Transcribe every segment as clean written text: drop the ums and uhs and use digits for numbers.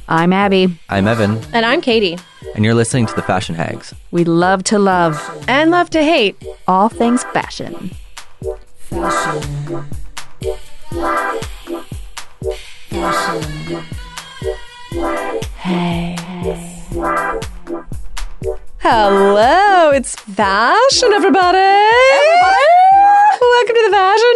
I'm Abby. I'm Evan, And I'm Katie. and you're listening to The Fashion Hags. We love to love And love to hate. all things fashion. Hey. Hello, it's fashion, everybody. Welcome to the Fashion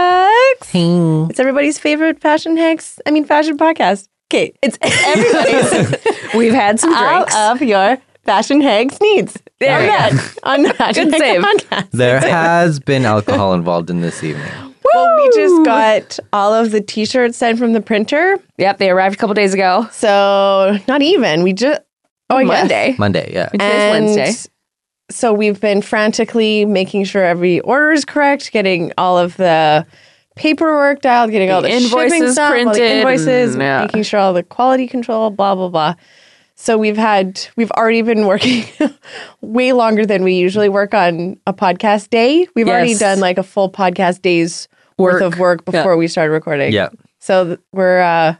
Hacks. It's everybody's favorite fashion podcast. Okay, it's everybody's We've had some all drinks. of your fashion hacks needs. There we go. On the Fashion Good Hacks save. podcast. There has been alcohol involved in this evening. Well, we just got all of the t-shirts sent from the printer. Yep, they arrived a couple days ago. So not even. We just Monday. Monday, yeah. Today's Wednesday. So we've been frantically making sure every order is correct, getting all of the paperwork dialed, getting all the shipping invoices stuff, all the printed, invoices, and, yeah. making sure all the quality control, blah, blah, blah. So we've already been working way longer than we usually work on a podcast day. We've already Yes. done like a full podcast day's worth of work before we started recording. Yeah. So we're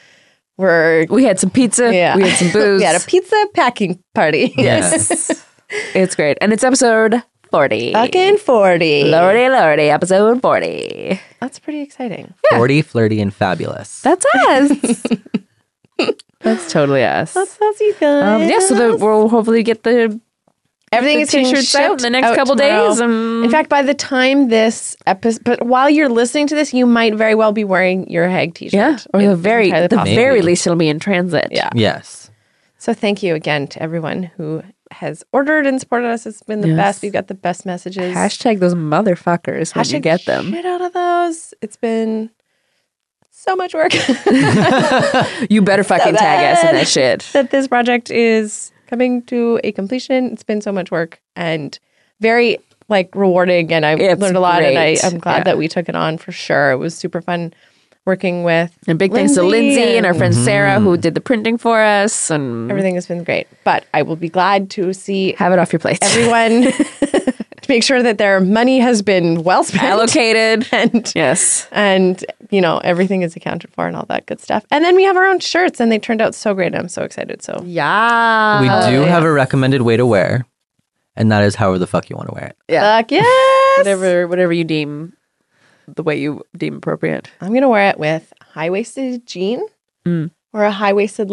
We had some pizza. yeah. We had some booze. We had a pizza packing party. Yes. It's great. And it's episode 40. Fucking 40. Lordy, episode 40. That's pretty exciting. 40, flirty, and fabulous. That's us. That's totally us. That's you guys. Yeah, so we'll hopefully get the Everything is getting t-shirts out in the next couple days. In fact, by the time this episode, but while you're listening to this, you might very well be wearing your Hag t-shirt. yeah, or It's the very entirely possible. least it'll be in transit. Yeah. Yes. So thank you again to everyone who has ordered and supported us. It's been the Yes. best. We've got the best messages. Hashtag those motherfuckers when you get them. Shit out of those. It's been so much work You better fucking tag us in that shit. that this project is coming to a completion. It's been so much work and very rewarding, and I It's learned a lot. great. And I'm glad Yeah. that we took it on for sure. It was super fun working with And big thanks to Lindsay and our friend Mm-hmm. Sarah who did the printing for us and everything has been great. But I will be glad to see have it off your plates. everyone to make sure that their money has been well spent, Allocated. and Yes. and everything is accounted for and all that good stuff. And then we have our own shirts, and they turned out so great. I'm so excited. So Yeah. We do have a recommended way to wear, and that is however the fuck you want to wear it. Yeah. fuck yes. Whatever you deem the way you deem appropriate. I'm gonna wear it with high-waisted jean or a high-waisted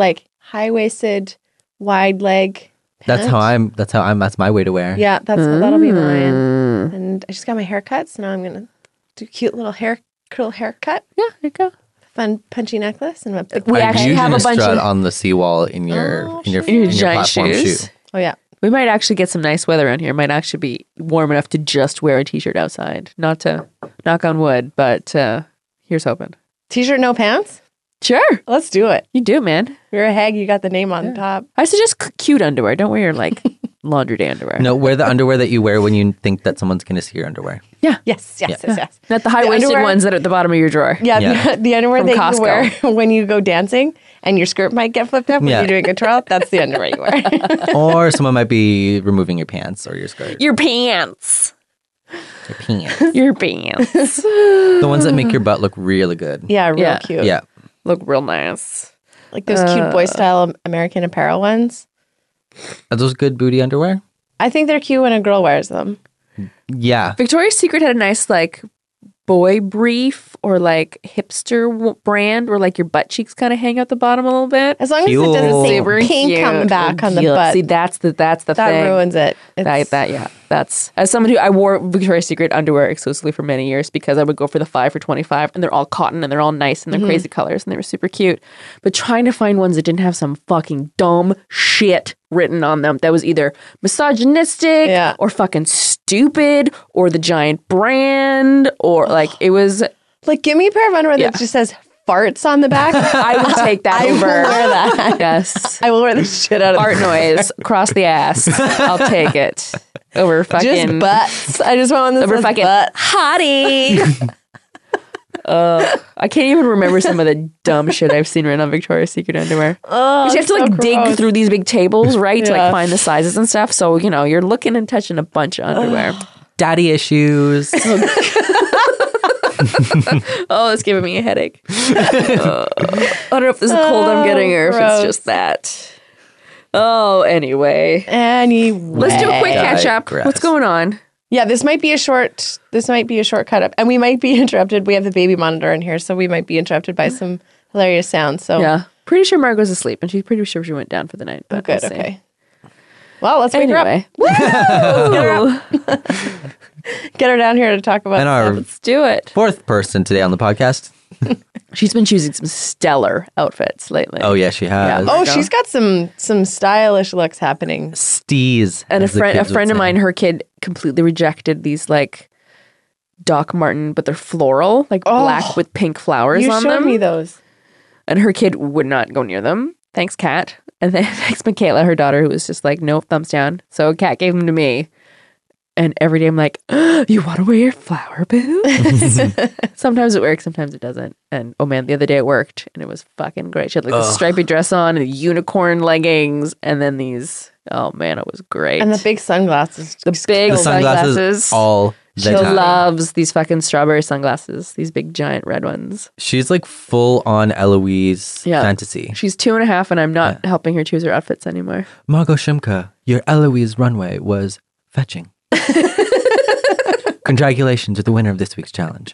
wide leg pant. That's my way to wear. Yeah, that'll be mine. And I just got my haircut, so now I'm gonna do a cute little curl haircut, Yeah, there you go. fun punchy necklace, and a big We Are actually you have gonna a bunch strut of on the seawall in your your giant platform shoes. shoe. Oh yeah. We might actually get some nice weather around here. It might actually be warm enough to just wear a t-shirt outside. Not to knock on wood, but here's hoping. T-shirt, no pants. Sure. Let's do it. You do, man. You're a hag. You got the name on top. I suggest cute underwear. Don't wear your laundry day underwear. No, wear the underwear that you wear when you think that someone's going to see your underwear. Yeah. Yes. Not the high-waisted underwear- ones that are at the bottom of your drawer. Yeah, Yeah. the underwear From that Costco. you wear when you go dancing and your skirt might get flipped up when Yeah. you're doing a twirl. That's the underwear you wear. Or someone might be removing your pants or your skirt. Your pants. Your pants. Your pants. The ones that make your butt look really good. Yeah, real Yeah. cute. Yeah. Look real nice. Like those cute boy style American Apparel ones. Are those good booty underwear? I think they're cute when a girl wears them. Yeah. Victoria's Secret had a nice boy brief or hipster brand where your butt cheeks kind of hang out the bottom a little bit. As long as Cute. it doesn't say Super pink cute. coming back on the Cute. butt. See, that's the that thing. ruins it. It's- That's as someone who I wore Victoria's Secret underwear exclusively for many years because I would go for the 5 for $25 and they're all cotton and they're all nice and they're crazy colors and they were super cute. But trying to find ones that didn't have some fucking dumb shit written on them that was either misogynistic Yeah. or fucking stupid or the giant brand or it was. Like, give me a pair of underwear Yeah. that just says farts on the back. I would take that I will over. wear that. Yes. I will wear the shit out of Fart noise across the ass. I'll take it over fucking just butts. I just want one that over says fucking butt. hottie. I can't even remember some of the dumb shit I've seen written on Victoria's Secret underwear. Oh, You have to so dig gross. through these big tables, right, to Yeah. find the sizes and stuff. So you're looking and touching a bunch of underwear. Daddy issues. Oh, it's giving me a headache. I don't know if this is cold I'm getting or if gross. it's just that. Oh, anyway. Anyway. Let's do a quick catch up. Digress. What's going on? Yeah, this might be a short cut up. And we might be interrupted. We have the baby monitor in here, so we might be interrupted by some hilarious sounds. So Yeah. Pretty sure Margot's asleep and she's pretty sure she went down for the night. But good, we'll see. okay. Well, let's wake her up. Anyway. Get her down here to talk about And our Let's do it. fourth person today on the podcast. She's been choosing some stellar outfits lately. Oh, yeah, she has. Yeah. Oh, she's got some stylish looks happening. Steez. And a as the friend kids would of say. mine, her kid completely rejected these like Doc Marten, but they're floral, like black with pink flowers You on showed them. me those. And her kid would not go near them. Thanks, Kat. And then thanks, Michaela, her daughter, who was just like, no, thumbs down. So Kat gave them to me. And every day I'm like, you want to wear your flower boots? Sometimes it works, sometimes it doesn't. And oh man, the other day it worked and it was fucking great. She had like this stripy dress on and unicorn leggings and then these, oh man, it was great. And the big sunglasses. The big The sunglasses sunglasses. all the She time. loves these fucking strawberry sunglasses, these big giant red ones. She's like full on Eloise Yeah. fantasy. She's 2.5 and I'm not helping her choose her outfits anymore. Margot Shimka, your Eloise runway was fetching. Congratulations, you're the winner of this week's challenge.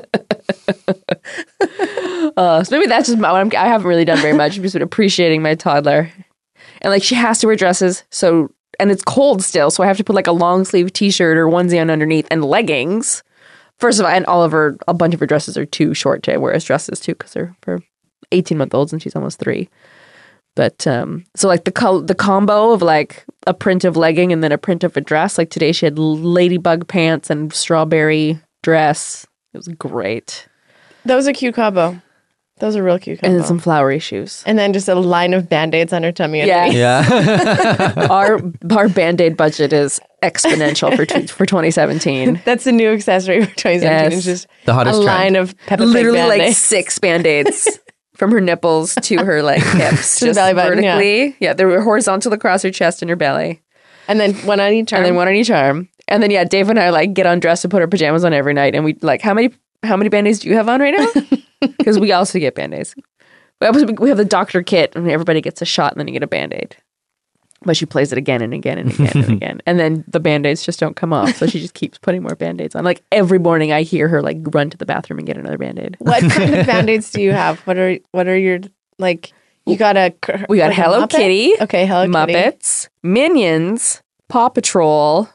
So maybe that's just what I haven't really done very much. I'm just been appreciating my toddler. And like she has to wear dresses, so and it's cold still, so I have to put like a long sleeve t-shirt or onesie on underneath and leggings. First of all, and a bunch of her dresses are too short to wear as dresses too, because they're for 18-month-olds and she's almost 3. But so like the combo of like a print of legging and then a print of a dress. Like today she had ladybug pants and strawberry dress. It was great. That was a cute combo. Those are real cute combo. And then some flowery shoes. And then just a line of Band-Aids on her tummy. Yeah. underneath. Yeah. Our Band-Aid budget is exponential for 2017. That's the new accessory for 2017. Yes. It's just The hottest a trend. line of Peppa Pig Literally like Band-Aids. 6 Band-Aids from her nipples to her like hips. To the just belly button, yeah. vertically. Yeah, they were horizontal across her chest and her belly. And then one on each arm. And then one on each arm. And then Dave and I like get undressed and put our pajamas on every night. And we like, how many Band-Aids do you have on right now? Because we also get Band-Aids. We have the doctor kit and everybody gets a shot and then you get a Band-Aid. But she plays it again and again and again and again. And then the Band-Aids just don't come off. So she just keeps putting more Band-Aids on. Like every morning I hear her like run to the bathroom and get another Band-Aid. What kind of Band-Aids do you have? What are your, like, you got We got like a Hello Muppet? Kitty. Okay, Hello Kitty. Muppets. Minions. Paw Patrol.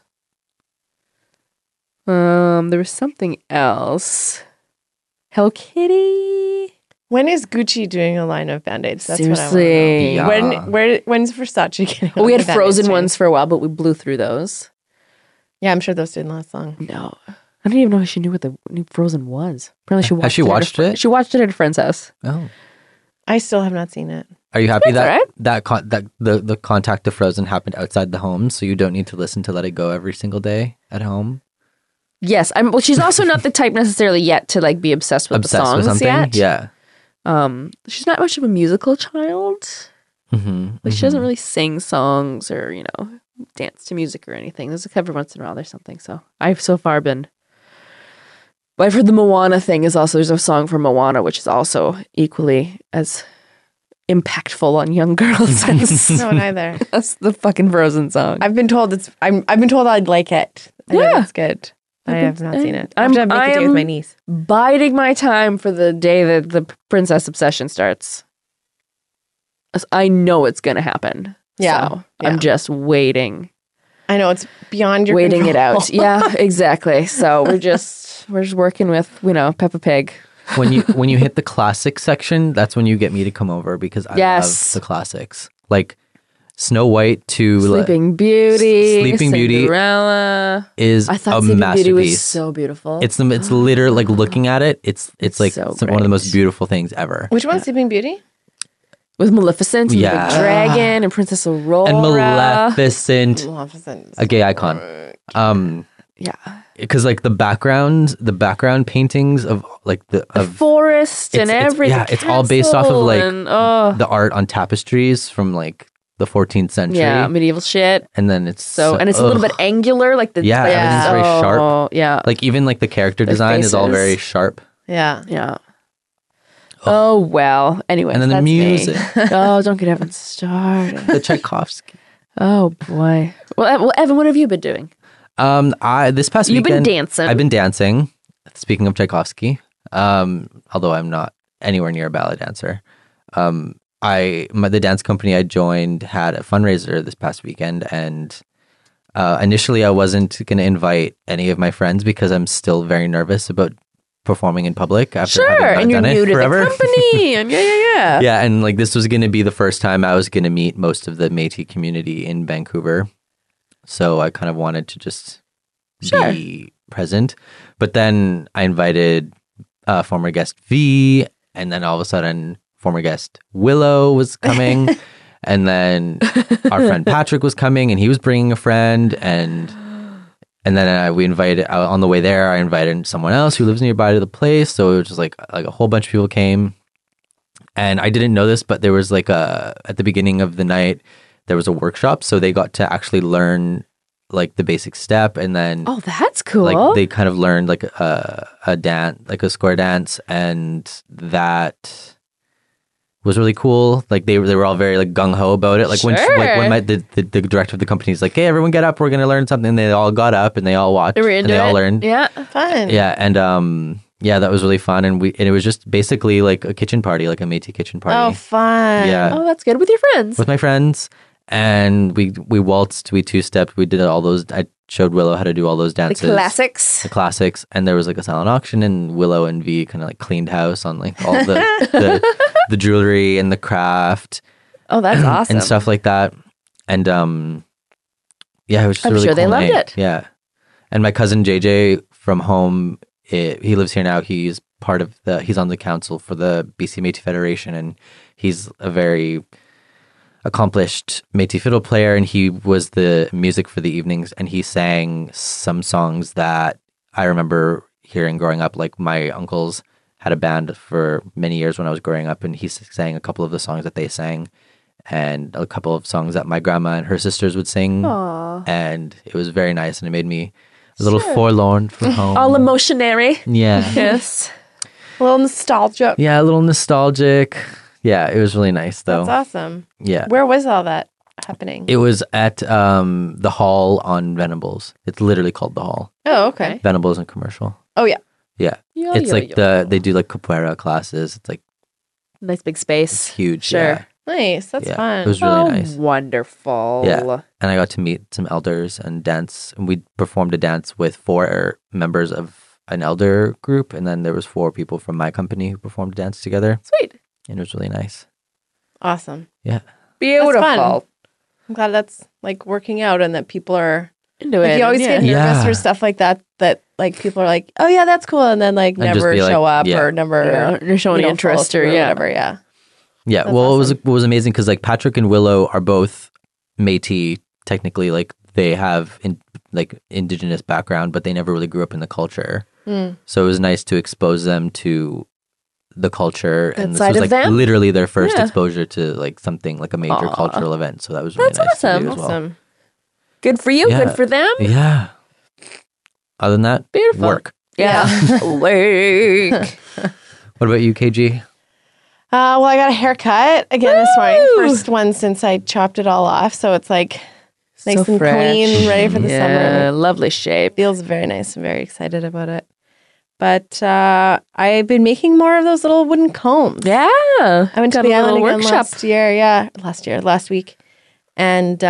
There was something else. Hello Kitty. When is Gucci doing a line of Band-Aids? That's Seriously. what I want to Yeah. know. When's Versace getting a Well, we line had of frozen Band-Aids ones for a while, but we blew through those. Yeah, I'm sure those didn't last long. No. I didn't even know if she knew what the new Frozen was. Apparently she watched Has she watched it? She watched it at a friend's house. Oh. I still have not seen it. Are you happy That's that all right. that the contact of Frozen happened outside the home, so you don't need to listen to Let It Go every single day at home? Yes. Well, she's also not the type necessarily yet to like be obsessed with the Obsessed songs with something? yet. Yeah. She's not much of a musical child. Mm-hmm. Like she doesn't really sing songs or, dance to music or anything. There's every once in a while there's something. So I've so far been. But I've heard the Moana thing is also, there's a song from Moana, which is also equally as impactful on young girls as, No, neither. as the fucking Frozen song. I've been told I've been told I'd like it. I know Yeah. that's good. I have not seen it. I I'm- have to make a date with my niece. Biding my time for the day that the princess obsession starts. As I know it's going to happen. Yeah. So Yeah. I'm just waiting. I know it's beyond your Waiting it control. out. Yeah, exactly. So we're just working with, Peppa Pig. When you hit the classic section, that's when you get me to come over because I Yes. love the classics. Like Snow White to Sleeping Beauty. Sleeping Beauty Cinderella. is I thought a Sleeping Beauty was masterpiece. so beautiful. It's literally like looking at it. It's like so one of the great. most beautiful things ever. Which one's Sleeping Beauty? with Maleficent and Yeah. the dragon and Princess Aurora. And Maleficent, Maleficent. a gay icon. Yeah. Because like the background paintings of like the Forest and it's- everything. yeah, it's all based off of, like, and, oh, the art on tapestries from like the 14th century. Yeah, medieval shit. And then it's And it's a little bit angular, like the Yeah, everything's very sharp. Yeah, Like even like the character design is all faces. very sharp. Yeah. yeah. Oh well. Anyway, And then the that's music, me. Oh, don't get Evan started. the Tchaikovsky. Oh boy. Well, Evan, what have you been doing? This past You've been weekend, dancing. I've been dancing. Speaking of Tchaikovsky, although I'm not anywhere near a ballet dancer, the dance company I joined had a fundraiser this past weekend, and initially I wasn't going to invite any of my friends because I'm still very nervous about performing in public after having not and you're done it new to forever. the company, and yeah. Yeah, and like this was going to be the first time I was going to meet most of the Métis community in Vancouver. So I kind of wanted to just be present. But then I invited former guest V, and then all of a sudden former guest Willow was coming. And then our friend Patrick was coming, and he was bringing a friend, and then we invited on the way there. I invited someone else who lives nearby to the place, so it was just like a whole bunch of people came. And I didn't know this, but there was like at the beginning of the night there was a workshop, so they got to actually learn like the basic step, and then Oh, that's cool. like they kind of learned like a dance, like a square dance, and that was really cool. Like they were all very like gung ho about it. Like when the director of the company is like, "Hey, everyone, get up! We're gonna learn something." They all got up and they all watched They were and into they all it. learned. Yeah. Fun. Yeah, and yeah, that was really fun. And it was just basically like a kitchen party, like a Métis kitchen party. Oh, fun. Yeah, Oh, that's good with your friends. with my friends. And we waltzed, we two-stepped, we did all those. I showed Willow how to do all those The dances. classics. The classics, and there was like a silent auction, and Willow and V kind of like cleaned house on like all the jewelry and the craft Oh, that's awesome. and stuff like that. And yeah, it was just I'm a really sure they cool loved night. it. Yeah, and my cousin JJ from home, he lives here now. He's he's on the council for the BC Métis Federation, and he's a very accomplished Métis fiddle player, and he was the music for the evenings, and he sang some songs that I remember hearing growing up. Like my uncles had a band for many years when I was growing up, and he sang a couple of the songs that they sang, and a couple of songs that my grandma and her sisters would sing. Aw. And it was very nice, and it made me a little forlorn for home. All emotionary. Yeah. Yes. A little nostalgia. Yeah, a little nostalgic. Yeah, it was really nice though. That's awesome. Yeah. Where was all that happening? It was at the Hall on Venables. It's literally called the Hall. Oh, okay. Venables and Commercial. Oh, yeah. Yeah. Yo, It's yo, like yo. they do like capoeira classes. It's like Nice big it's space. huge. Sure. Yeah. Nice. That's Yeah. fun. It was really Oh, nice. wonderful. Yeah. And I got to meet some elders and dance. And we performed a dance with 4 members of an elder group. And then there was 4 people from my company who performed a dance together. Sweet. And it was really nice. Awesome. Yeah. Beautiful. fun. I'm glad that's like working out and that people are Into like, it. you always yeah. get nervous Yeah. for stuff like that like people are like, oh yeah, that's cool, and then like And just never be like, show up yeah. or never You're showing you know, interest follow or through yeah. whatever. Yeah. Yeah, That's well, awesome. it was amazing because like Patrick and Willow are both Métis. Technically, like they have indigenous background, but they never really grew up in the culture. So it was nice to expose them to the culture, and this side was of like them? literally their first Yeah. exposure to like something like a major Aw. cultural event. So that was really That's nice to awesome. do as well. Awesome. Good for you. Yeah. Good for them. Yeah. Other than that, Beautiful. work. Yeah. Work. What about you, KG? Well, I got a haircut again this morning. Woo! First one since I chopped it all off, so it's like nice So and fresh. clean, ready for the Yeah, summer. lovely shape. Feels very nice. I'm very excited about it. But I've been making more of those little wooden combs. Yeah. I went to Got the a island little again workshop. last week. And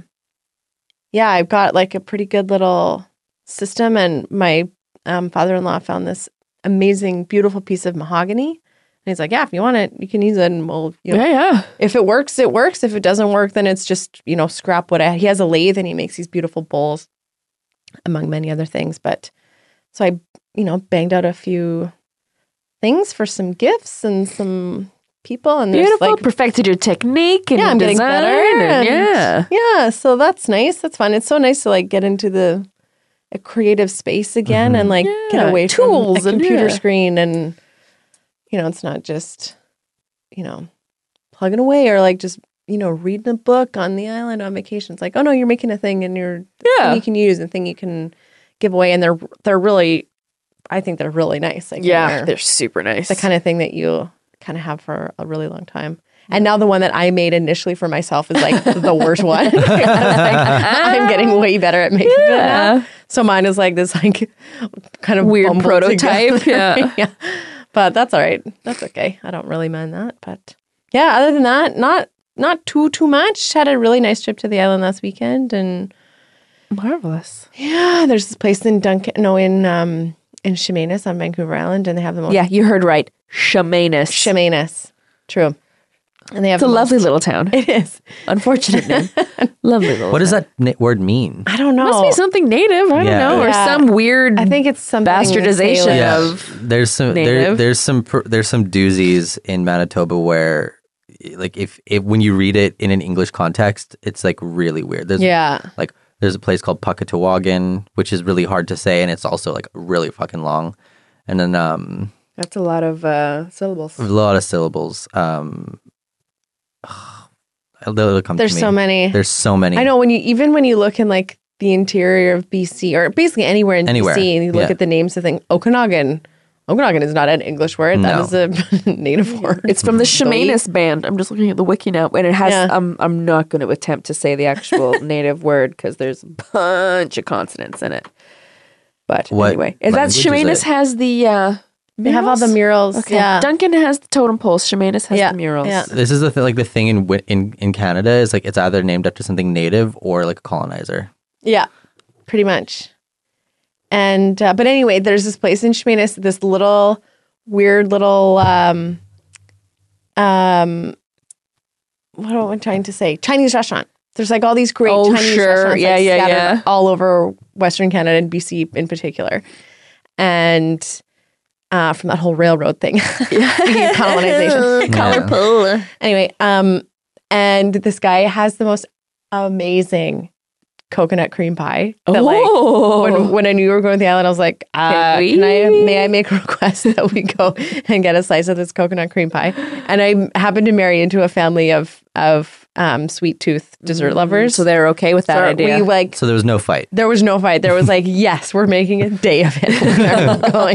yeah, I've got like a pretty good little system. And my father-in-law found this amazing, beautiful piece of mahogany. And he's like, yeah, if you want it, you can use it. And we'll, you know, Yeah. if it works, it works. If it doesn't work, then it's just, you know, scrap wood. He has a lathe and he makes these beautiful bowls, among many other things. But so I, you know, banged out a few things for some gifts and some people. And there's Beautiful. like, Perfected your technique and yeah, I'm getting design. better. And and- yeah. So that's nice. That's fun. It's so nice to like get into a creative space again and like get Yeah, away tools from a and computer yeah. screen and, you know, it's not just, you know, plugging away or like just reading a book on the island on vacation. It's like, oh no, you're making a thing and thing you can use and thing you can give away. And they're really, I think they're really nice. Like, they're super nice. the kind of thing that you kind of have for a really long time. And now the one that I made initially for myself is like the worst one. I'm getting way better at making it now. So mine is like this like kind of weird bumbled prototype. together. Yeah. But that's all right. That's okay. I don't really mind that. But yeah, other than that, not too much. Had a really nice trip to the island last weekend, and Marvelous. yeah, there's this place in Chemainus on Vancouver Island, and they have the most You heard right. Chemainus. Chemainus. True. And they have It's a lovely little town. It is. Unfortunate name. Lovely little What does town. that word mean? I don't know. Must be something native. I don't Yeah. know. Or Yeah. some weird I think it's something bastardization Salish. Yeah, of there's some native. there's some doozies in Manitoba where, like, if when you read it in an English context, it's like really weird. There's like there's a place called Puckatawagan, which is really hard to say, and it's also like really fucking long, and then That's a lot of syllables. a lot of syllables. They'll come There's to me. so many. There's so many. I know when you look in like the interior of BC or basically anywhere in Anywhere, BC and you look yeah. at the names of things, Okanagan. Okanagan is not an English word. That No. is a native word. It's from the Chemainus band. I'm just looking at the wiki now, and it has. Yeah. I'm not going to attempt to say the actual native word because there's a bunch of consonants in it. But What anyway, is that language is Chemainus it? has the. They have all the murals. Okay. Yeah. Duncan has the totem poles. Chemainus has Yeah. the murals. Yeah. This is the thing in Canada is like it's either named after something native or like a colonizer. Yeah, pretty much. And but anyway, there's this place in Chemainus, this weird little what am I trying to say? Chinese restaurant. There's like all these great Oh, Chinese sure. restaurants Yeah, like, yeah, scattered yeah. all over Western Canada and BC in particular. And from that whole railroad thing. Speaking of colonization. Colorful. Anyway, and this guy has the most amazing coconut cream pie. That, Oh. when I knew you were going to the island, I was like, may I make a request that we go and get a slice of this coconut cream pie? And I happened to marry into a family of sweet tooth dessert lovers. So they're okay with that So idea. So there was no fight. there was no fight. There was like, yes, we're making a day of it. We're going.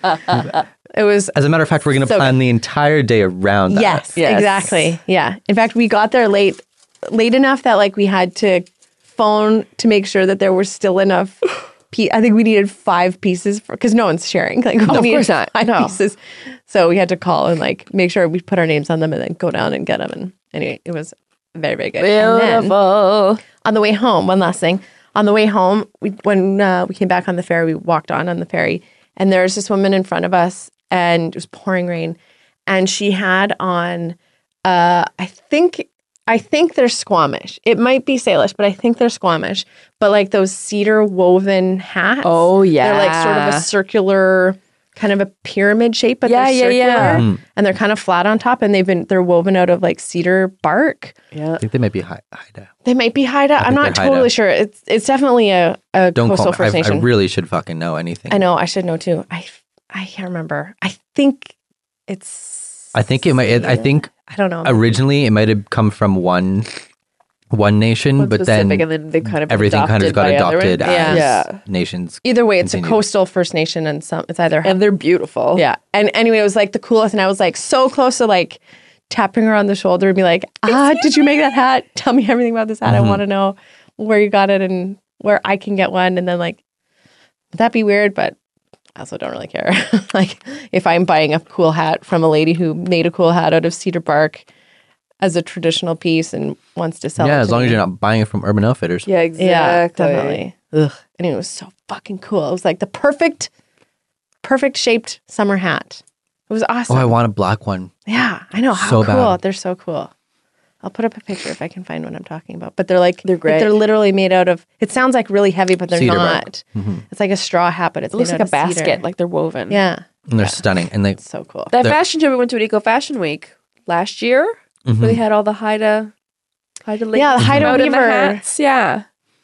It was As a matter of fact, we're going to So plan the entire day around that. Yes, Yes. exactly. Yeah. In fact, we got there late enough that like we had to phone to make sure that there were still enough. I think we needed 5 pieces because no one's sharing. Like, we of needed course not. 5 No. pieces. So we had to call and like make sure we put our names on them and then go down and get them. And anyway, it was very, very good. And then, Beautiful. on the way home, one last thing. On the way home, when we came back on the ferry, we walked on the ferry, and there was this woman in front of us, and it was pouring rain, and she had on, I think they're Squamish. It might be Salish, but I think they're Squamish. But like those cedar woven hats. Oh, yeah. They're like sort of a circular, kind of a pyramid shape, but Yeah, they're yeah, circular, yeah. and they're kind of flat on top, and they're woven out of like cedar bark. Yeah. I think they might be Haida. They might be Haida. I'm think not they're Haida. totally sure. It's definitely a Don't coastal call me. First I Nation. really should fucking know anything. I know. I should know too. I can't remember. I think it's. I think it might. I think I don't know. originally it might have come from one nation, One but specific, then and then they kind of everything kind of got by other adopted ones. as Yeah. nations. Either way, it's continued. a coastal First Nation, and it's either And they're beautiful. yeah. And anyway, it was like the coolest, and I was like so close to like tapping her on the shoulder and be like, did you make that hat? Tell me everything about this hat. I want to know where you got it and where I can get one. And then like, would that be weird? But I also don't really care. Like if I'm buying a cool hat from a lady who made a cool hat out of cedar bark as a traditional piece and wants to sell it. Yeah, as to long me. as you're not buying it from Urban Outfitters. Yeah, exactly. Yeah, definitely. Ugh. And it was so fucking cool. It was like the perfect shaped summer hat. It was Oh, awesome. I want a black one. Yeah, I know. How So cool. bad. They're so cool. I'll put up a picture if I can find what I'm talking about. But they're like, They're great. They're literally made out of, it sounds like really heavy, but they're Cedar not. bark. It's like a straw hat, but it's It looks made like a out of basket, cedar. like they're woven. Yeah. And they're stunning. And like, So cool. That They're- fashion show we went to at Eco Fashion Week last year, where they had all the Haida ladies Yeah, the Haida come out in the weaver. hats. Yeah.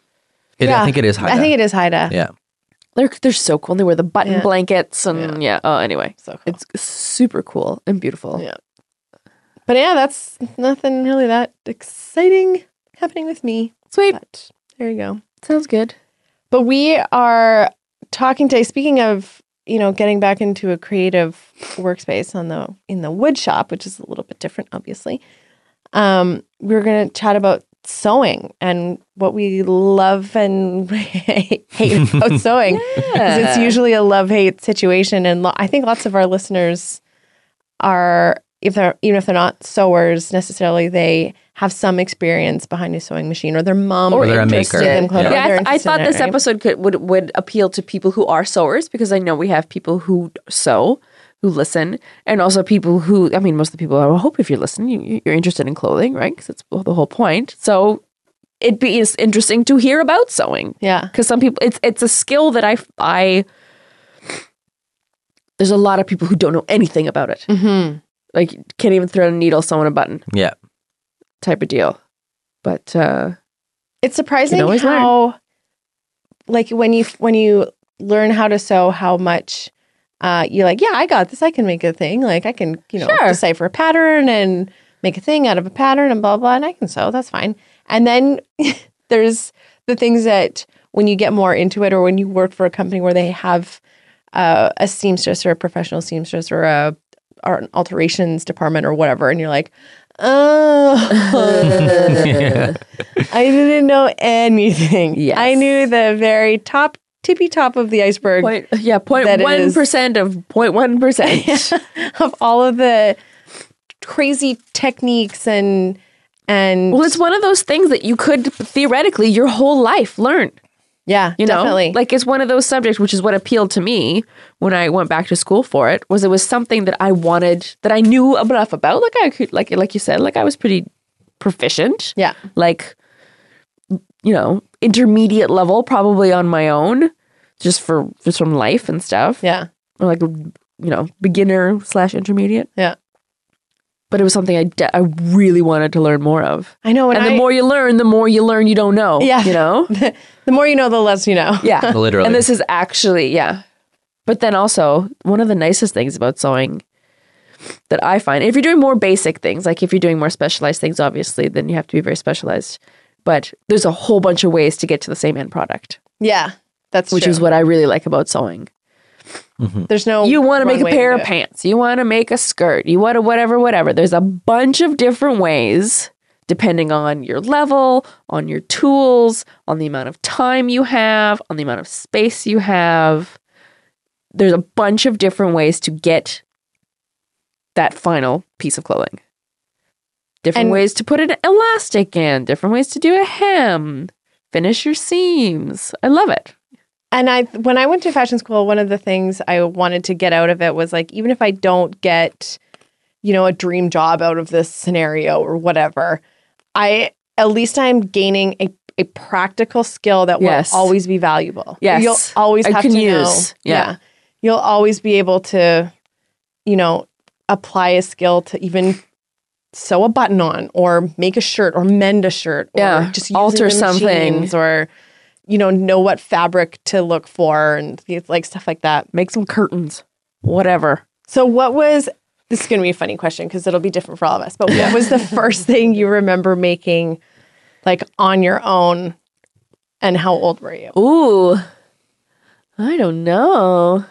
I think it is Haida. I think it is Haida. Yeah. They're so cool. And they wear the button blankets and yeah. Oh, anyway. So cool. It's super cool and beautiful. Yeah. But yeah, that's nothing really that exciting happening with me. Sweet. But there you go. Sounds good. But we are talking today, speaking of, getting back into a creative workspace in the wood shop, which is a little bit different, obviously. We're going to chat about sewing and what we love and hate about sewing. 'Cause it's usually a love-hate situation. And I think lots of our listeners are, even if they're not sewers necessarily, they have some experience behind a sewing machine, or their mom Or they're a interested maker. in clothing. Yeah. They're I interested thought in this it, right? episode would appeal to people who are sewers, because I know we have people who sew, who listen, and also people who, most of the people, I hope if you're listening, you're interested in clothing, right? Because it's the whole point. So it'd be interesting to hear about sewing. Yeah. Because some people, it's a skill that I there's a lot of people who don't know anything about it. Mm-hmm. Like, can't even thread a needle, sew on a button Yeah. type of deal. But It's surprising You can always how, like, when you learn how to sew, how much you're like, yeah, I got this. I can make a thing. Like, I can, Sure. decipher a pattern and make a thing out of a pattern and blah, blah, and I can sew. That's fine. And then there's the things that when you get more into it, or when you work for a company where they have a seamstress or a professional seamstress or an alterations department or whatever, and you're like, oh, I didn't know anything. Yes. I knew the very tippy top of the iceberg 0.1% of 0.1%. of all of the crazy techniques and Well, it's one of those things that you could theoretically your whole life learn. yeah, You know, definitely. like it's one of those subjects, which is what appealed to me when I went back to school for it. It was something that I wanted, that I knew enough about. Like I could, like you said, like I was pretty proficient. Yeah. Like, intermediate level, probably on my own, just from life and stuff. Yeah. Or like, beginner / intermediate. Yeah. But it was something I really wanted to learn more of. I know. And the more you learn you don't know. Yeah. You know? the more you know, the less you know. Yeah. Literally. And this is actually, yeah. But then also, one of the nicest things about sewing that I find, if you're doing more basic things, like if you're doing more specialized things, obviously, then you have to be very specialized. But there's a whole bunch of ways to get to the same end product, Yeah. That's which true. is what I really like about sewing. There's no. You want to wrong make a way to pair do of it. pants. You want to make a skirt. You want to whatever. There's a bunch of different ways, depending on your level, on your tools, on the amount of time you have, on the amount of space you have. There's a bunch of different ways to get that final piece of clothing. Different And- ways to put an elastic in, different ways to do a hem, finish your seams. I love it. And when I went to fashion school, one of the things I wanted to get out of it was like, even if I don't get, a dream job out of this scenario or whatever, at least I'm gaining a practical skill that Yes. will always be valuable. Yes. You'll always I have can to use. know. Yeah. You'll always be able to, apply a skill to even sew a button on or make a shirt or mend a shirt or Yeah. just using Alter the something. machines or know what fabric to look for and like stuff like that. Make some curtains, whatever. So this is going to be a funny question because it'll be different for all of us, but what was the first thing you remember making like on your own, and how old were you? Ooh, I don't know.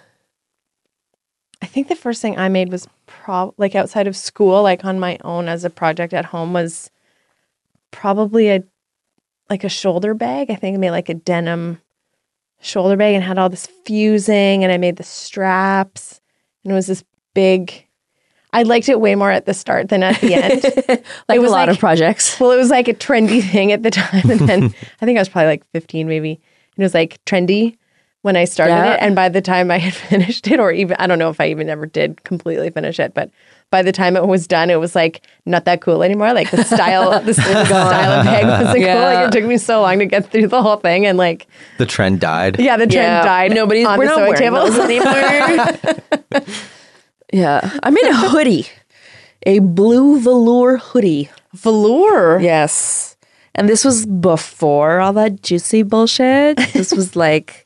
I think the first thing I made was like outside of school, like on my own as a project at home, was probably a shoulder bag. I think I made like a denim shoulder bag and had all this fusing, and I made the straps, and it was this big. I liked it way more at the start than at the end. Like It was a lot like- of projects. Well, it was like a trendy thing at the time, and then I think I was probably like 15 maybe. It was like trendy when I started Yeah. it, and by the time I had finished it, or even I don't know if I even ever did completely finish it, but by the time it was done, it was like not that cool anymore. Like the style of bag wasn't Yeah. cool. Like it took me so long to get through the whole thing, and like The trend died. yeah, the trend died. We're on the not sewing wearing table those anymore. Yeah, I made a hoodie, a blue velour hoodie. Velour. Yes, and this was before all that juicy bullshit. This was like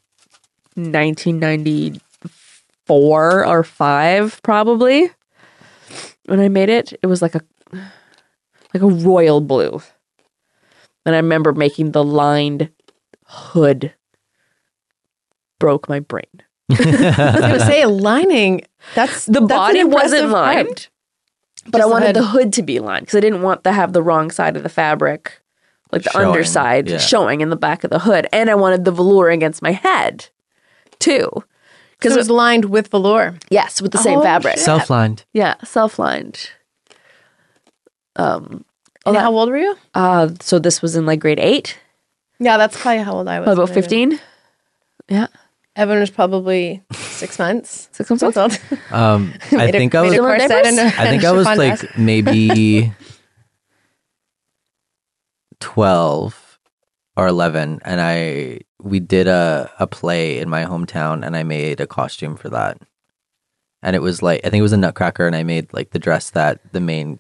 1994 or 5 probably when I made it. It was like like a royal blue. And I remember making the lined hood. Broke my brain. I was going to say lining. That's The an body wasn't impressive part. lined, but I Just the wanted hood. the hood to be lined because I didn't want to have the wrong side of the fabric, like the Showing, underside yeah. showing in the back of the hood. And I wanted the velour against my head too. Because it was lined with velour. Yes, with the same Oh, fabric. shit. Self-lined. Yeah, self-lined. And how old were you? So this was in like grade 8, Yeah, that's probably how old I was. about when I did. 15. Yeah, Evan was probably 6 months. 6 months old. old. I think I was. Made a corset diapers? and a- I think and a I was chiffon like vest. maybe 12 or 11, and we did a play in my hometown, and I made a costume for that. And it was like, I think it was a Nutcracker, and I made like the dress that the main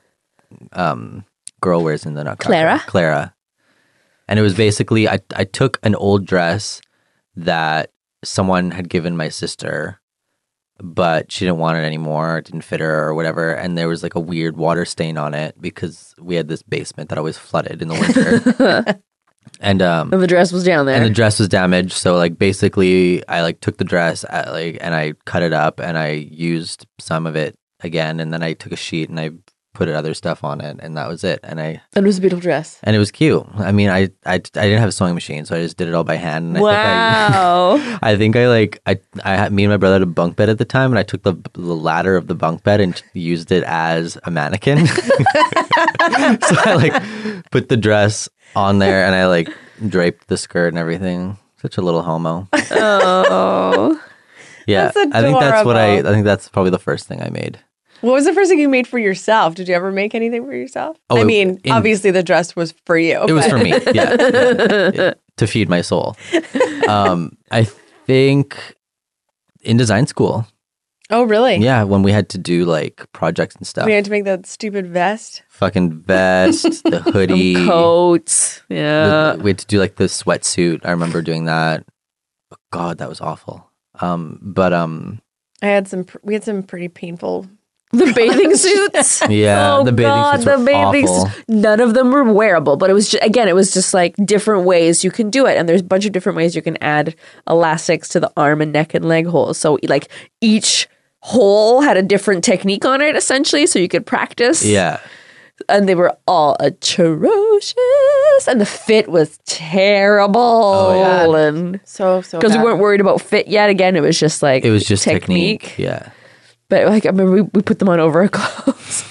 girl wears in the Nutcracker. Clara. And it was basically, I took an old dress that someone had given my sister, but she didn't want it anymore. It didn't fit her or whatever. And there was like a weird water stain on it because we had this basement that always flooded in the winter. And The dress was down there. and the dress was damaged. So like basically I like took the dress and I cut it up and I used some of it again, and then I took a sheet and I put other stuff on it, and that was it. And it was a beautiful dress. it was cute. I mean, I didn't have a sewing machine, so I just did it all by hand. And Wow. I think I had, me and my brother had a bunk bed at the time, and I took the ladder of the bunk bed and used it as a mannequin. So I like put the dress on there, and I like draped the skirt and everything. Such a little homo. Oh. Yeah, That's I think that's what I adorable. think that's probably the first thing I made. What was the first thing you made for yourself? Did you ever make anything for yourself? Oh, I mean, in- obviously the dress was for you. It was but- for me, yeah, to feed my soul. I think in design school, Oh, really? yeah, when we had to do like projects and stuff, We had to make that stupid vest. fucking vest, the hoodie, Coats. Yeah. we had to do like the sweatsuit. I remember doing that. Oh, God, that was awful. But I had we had some pretty painful. The bathing suits. yeah, Oh the bathing God, suits were awful. suits. None of them were wearable, but it was again, it was just like different ways you can do it, and there's a bunch of different ways you can add elastics to the arm and neck and leg holes. So like each hole had a different technique on it, essentially, so you could practice. Yeah, and they were all atrocious, and the fit was terrible. Oh, yeah. And So because we bad. weren't worried about fit yet, again, it was just like it was just technique. Yeah, But like I remember we put them on over our clothes.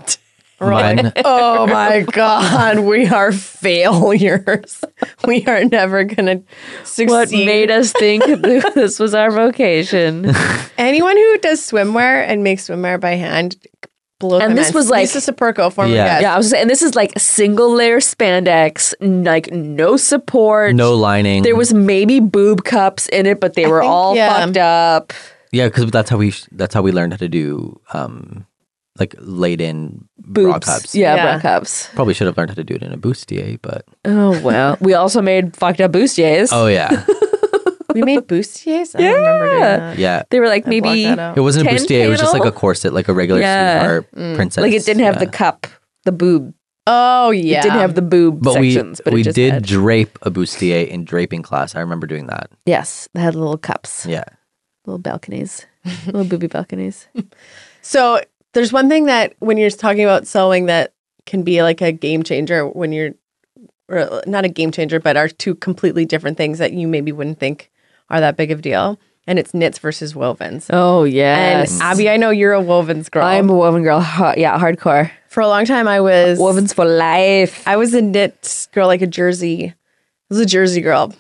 Mine- Oh my God, we are failures. We are never going to succeed. What made us think this was our vocation? Anyone who does swimwear and makes swimwear by hand, blows And my this mind. was like- Lisa Saperco, former Yeah. guest. Yeah, I was saying, and this is like single layer spandex, like no support. no lining. There was maybe boob cups in it, but they were think, all yeah. fucked up. yeah, because that's how we learned how to do like laid in bra Boobs. cups. Yeah, Yeah. bra cups. Probably should have learned how to do it in a bustier, but Oh, well. We also made fucked up bustiers. oh yeah, We made bustiers? I don't remember doing that. yeah. They were like I maybe blocked that out. It wasn't a 10 bustier. It was just like a panel? corset, like a regular Yeah. sweetheart princess. like it didn't have the Yeah. cup, the boob. Oh, yeah. It didn't have the boob But sections, but we it just did had. drape a bustier in draping class. I remember doing that. Yes, they had little cups, Yeah. little balconies, little booby balconies. So there's one thing that when you're talking about sewing that can be like a game changer when you're, or not a game changer, but are two completely different things that you maybe wouldn't think are that big of a deal. And it's knits versus wovens. Oh And yes, Abby, I know you're a wovens girl. I'm a woven girl. Yeah, hardcore. For a long time, I was Wovens for life. I was a knit girl, like a Jersey. I was a Jersey girl.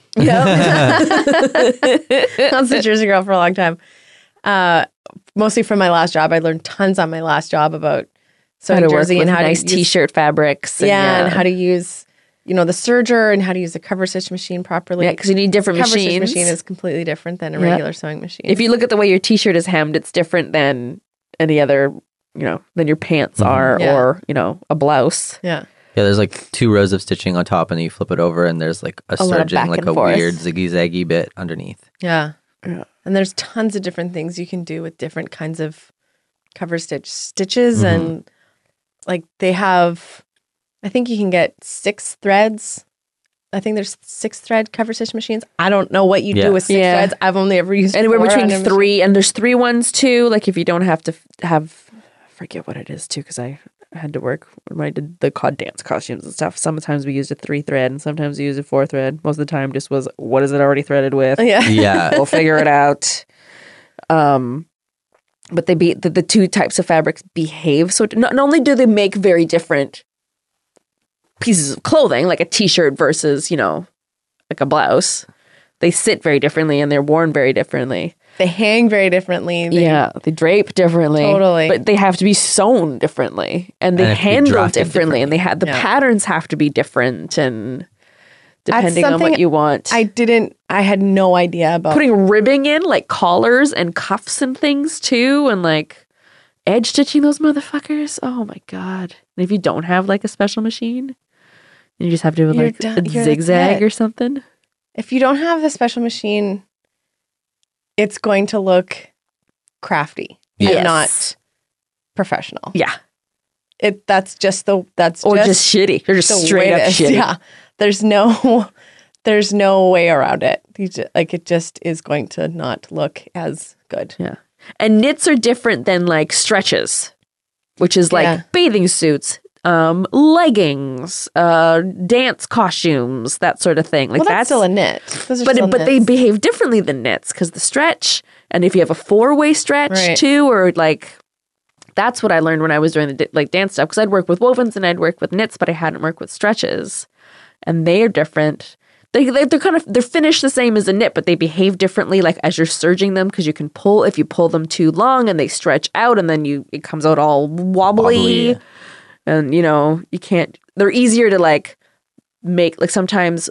I was a Jersey girl for a long time. Mostly from my last job. I learned tons on my last job about How sewing to work Jersey with and how nice to use, t-shirt fabrics. and how to use, the serger and how to use a cover stitch machine properly. Yeah, because you need different cover stitch machines. machine is completely different than a Yeah. regular sewing machine. If you look at the way your t-shirt is hemmed, it's different than any other, than your pants are, Yeah. or a blouse. yeah. Yeah, there's like 2 rows of stitching on top, and then you flip it over, and there's like a lot of serging, back like and a forth. weird ziggy-zaggy bit underneath. Yeah. Yeah. And there's tons of different things you can do with different kinds of cover stitches and like they have, I think you can get 6 threads. I think there's 6 thread cover stitch machines. I don't know what you Yeah. do with 6 threads. I've only ever used Anywhere 4 between on a machine. 3, and there's 3 ones too. Like if you don't have to have, I forget what it is too, because I had to work when I did the dance costumes and stuff. Sometimes we used a 3 thread, and sometimes we used a 4 thread. Most of the time, just was what is it already threaded with? Yeah. Yeah. We'll figure it out. But the 2 types of fabrics behave so. Not only do they make very different pieces of clothing, like a t-shirt versus like a blouse, they sit very differently and they're worn very differently. They hang very differently. They drape differently. Totally. But they have to be sewn differently, and they And have to be handle drafted differently, and they had the Yeah. patterns have to be different, and depending on what something you want. I had no idea about. Putting ribbing in, like collars and cuffs and things too, and like edge stitching those motherfuckers. Oh my god! And if you don't have like a special machine, you just have to do You're like done. a That's zigzag it. or something. If you don't have a special machine, it's going to look crafty Yes. and not professional. Yeah, That's just or just shitty. They're just the straight way up it is. shitty. Yeah. There's no way around it. It just is going to not look as good. Yeah. And knits are different than like stretches, which is like Yeah. bathing suits, leggings, dance costumes, that sort of thing. Like Well, that's still a knit. Those are still but they knits. behave differently than knits because the stretch, and if you have a 4-way stretch Right. too, or like that's what I learned when I was doing the like dance stuff, because I'd work with wovens and I'd work with knits, but I hadn't worked with stretches, and they are different. They're finished the same as a knit, but they behave differently. Like as you're serging them, because you can pull if you pull them too long and they stretch out, and then it comes out all wobbly. And you can't. They're easier to like make. Like sometimes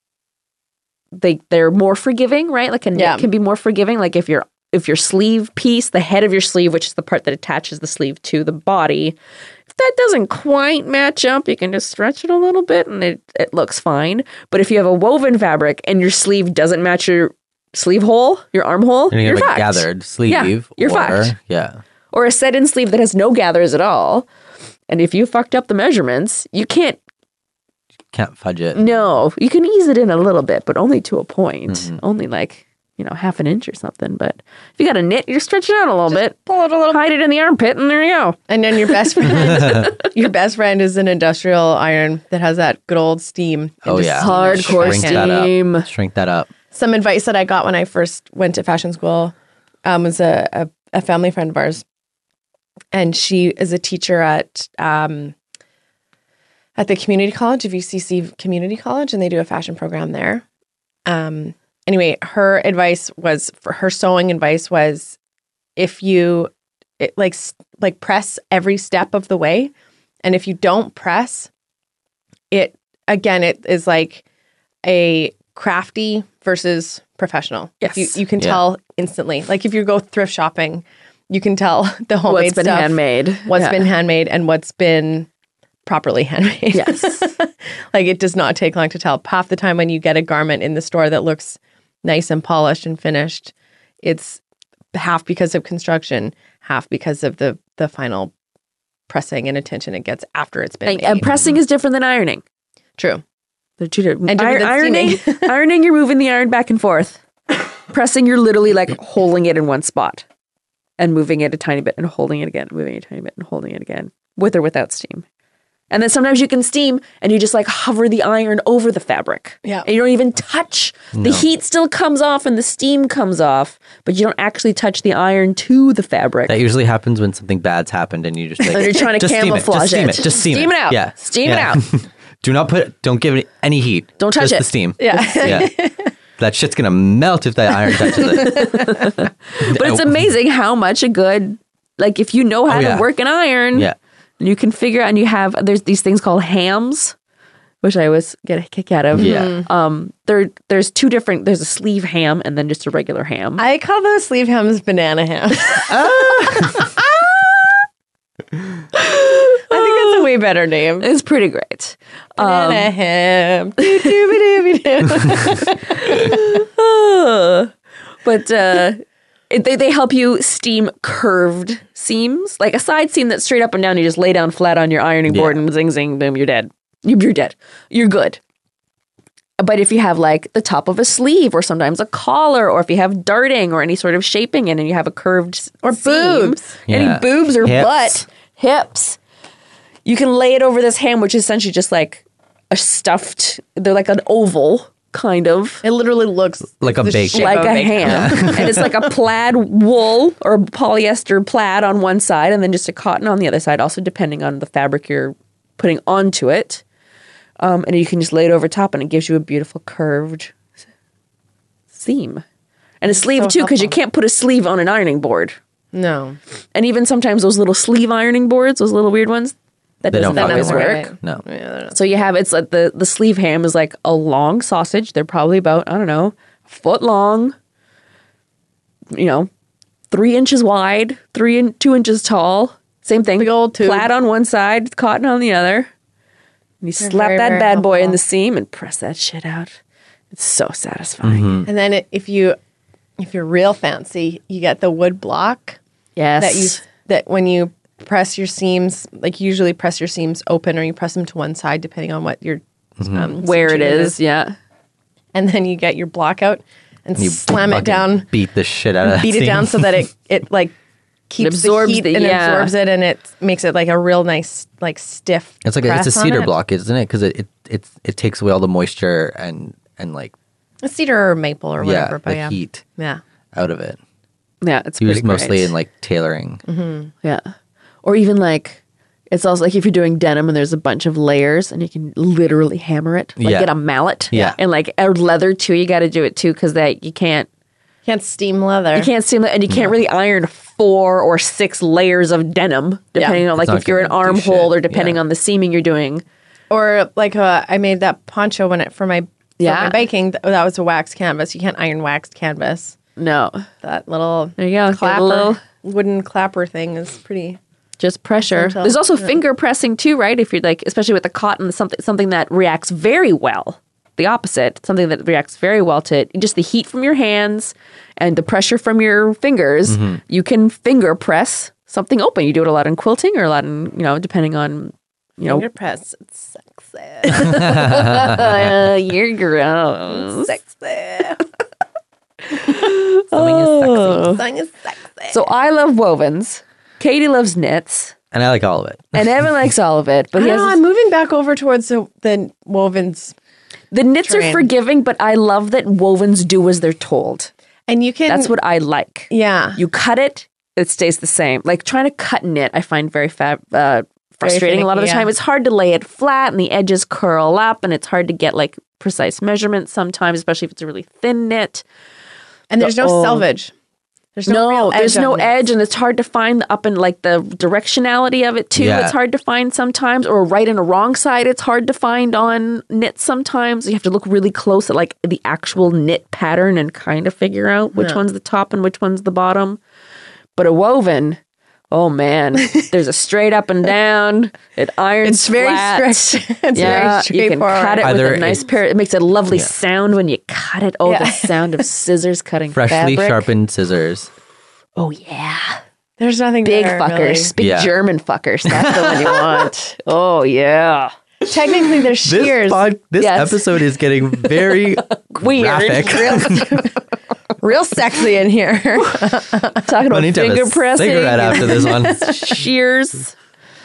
they're more forgiving, right? Like a knit Yeah. can be more forgiving. Like if your sleeve piece, the head of your sleeve, which is the part that attaches the sleeve to the body, if that doesn't quite match up, you can just stretch it a little bit and it looks fine. But if you have a woven fabric and your sleeve doesn't match your sleeve hole, your armhole, And you you're have a fucked. gathered sleeve. Yeah, you're or, fucked. Yeah. Or a set-in sleeve that has no gathers at all. And if you fucked up the measurements, you can't. Can't fudge it. No, you can ease it in a little bit, but only to a point. Only like half an inch or something. But if you got a knit, you're stretching out a little bit. pull it a little. Hide it in the armpit, and there you go. And then your best friend is an industrial iron that has that good old steam. Oh, Just yeah. Hardcore Shrink that up. steam. Shrink that up. Some advice that I got when I first went to fashion school was a family friend of ours, and she is a teacher at the community college, VCC Community College, and they do a fashion program there. Anyway, her advice was, for her sewing advice was, if you press every step of the way, and if you don't press it, again, it is like a crafty versus professional. Yes. You can Yeah. tell instantly. Like if you go thrift shopping, you can tell the homemade What's been stuff, handmade. what's Yeah. been handmade, and what's been properly handmade. Yes. Like it does not take long to tell. Half the time when you get a garment in the store that looks nice and polished and finished, it's half because of construction, half because of the final pressing and attention it gets after it's been made. And pressing is different than ironing. True. They're two different. And different than ironing, steaming. ironing, you're moving the iron back and forth. Pressing, you're literally like holding it in one spot and moving it a tiny bit and holding it again, moving it a tiny bit and holding it again, with or without steam. And then sometimes you can steam and you just like hover the iron over the fabric. Yeah. And you don't even touch. The heat still comes off and the steam comes off, but you don't actually touch the iron to the fabric. That usually happens when something bad's happened and you just like, And you're trying to just steam camouflage it. it. Just steam it. Steam it out. Yeah. Steam it Yeah. out. Don't give it any heat. Don't touch just it. the steam. Yeah. Yeah. That shit's going to melt if that iron touches it. But it's amazing how much a good, like if you know how Oh, yeah. to work an iron, Yeah. you can figure out, and there's these things called hams, which I always get a kick out of. Yeah. There's two different, there's a sleeve ham and then just a regular ham. I call those sleeve hems banana hams. I think that's a way better name. It's pretty great. Banana ham. Doo-doo-ba-doo-ba-doo. But They help you steam curved seams, like a side seam that's straight up and down. You just lay down flat on your ironing board and zing, zing, boom, you're dead. You're dead. You're good. But if you have like the top of a sleeve or sometimes a collar, or if you have darting or any sort of shaping in and you have a curved Or seam, boobs. any boobs or Hips. hips, you can lay it over this ham, which is essentially just like a stuffed, they're like an oval kind of. It literally looks Like a the bacon. shape Like of a bacon. ham. And it's like a plaid wool or polyester plaid on one side and then just a cotton on the other side, also depending on the fabric you're putting onto it. And you can just lay it over top and it gives you a beautiful curved seam. And a sleeve so too, because you helpful. can't put a sleeve on an ironing board. No. And even sometimes those little sleeve ironing boards, those little weird ones, that They doesn't don't always fucking work. work. No. Yeah, they're not. So you have, it's like the sleeve ham is like a long sausage. They're probably about, I don't know, a foot long, 3 inches wide, 2 inches tall. Same thing. Big old tube. Plaid on one side, cotton on the other. And you slap very, that very bad boy in helpful. the seam and press that shit out. It's so satisfying. And then if you're real fancy, you get the wood block Yes. that when you press your seams, like you usually press your seams open or you press them to one side depending on what your where it stitching is. Yeah. And then you get your block out and You slam it fucking down, Beat the shit out of that beat it seam. down so that it like keeps absorbs the heat the- and yeah. absorbs it, and it makes it like a real nice like stiff. It's like it's a press on cedar it. block, isn't it? Because it takes away all the moisture and like A cedar or maple or whatever. But the yeah, heat yeah. out of it. Yeah. It's pretty Used mostly great. in like tailoring. Yeah. Or even like, it's also like if you're doing denim and there's a bunch of layers and you can literally hammer it, like Yeah. get a mallet. Yeah. And like leather too, you got to do it too because that you can't Steam leather. steam it and you can't really iron 4 or 6 layers of denim depending on like It's not if you're an gonna do armhole shit. or depending Yeah. on the seaming you're doing. Or like I made that poncho for my baking. That was a wax canvas. You can't iron waxed canvas. No. That little There you go. Get a clapper, little- wooden clapper thing is pretty. Just pressure. Essential. There's also finger pressing too, right? If you're like, especially with the cotton, something that reacts very well. The opposite, something that reacts very well to just the heat from your hands and the pressure from your fingers. You can finger press something open. You do it a lot in quilting or a lot in, depending on, Finger press. It's sexy. you're gross. Sexy. Something is sexy. So I love wovens. Katie loves knits. And I like all of it. And Evan likes all of it. But he has I'm moving back over towards the wovens. the knits are train. forgiving, but I love that wovens do as they're told. And you can. That's what I like. Yeah. You cut it, it stays the same. Like trying to cut knit, I find very frustrating a lot of the finicky, time. yeah. It's hard to lay it flat and the edges curl up and it's hard to get like precise measurements sometimes, especially if it's a really thin knit. And there's no selvage. There's no real edge there's no on this. edge and it's hard to find the up and like the directionality of it too. Yeah. It's hard to find sometimes, or right and a wrong side. It's hard to find on knits sometimes. You have to look really close at like the actual knit pattern and kind of figure out which one's the top and which one's the bottom. But a woven, oh man, there's a straight up and down. It irons It's very flat. strict. It's Yeah, very you can straightforward. cut it Either with a nice it- pair. It makes a lovely sound when you cut it. Oh, Yeah. the sound of scissors cutting Freshly fabric. sharpened scissors. Oh yeah. There's nothing Big better, fuckers, big Yeah. German fuckers. That's the one you want. Oh yeah, really. Technically, there's shears. This Yes. episode is getting very weird. graphic. Real sexy in here. Talking I about need to have finger a pressing, cigarette and after this one. shears.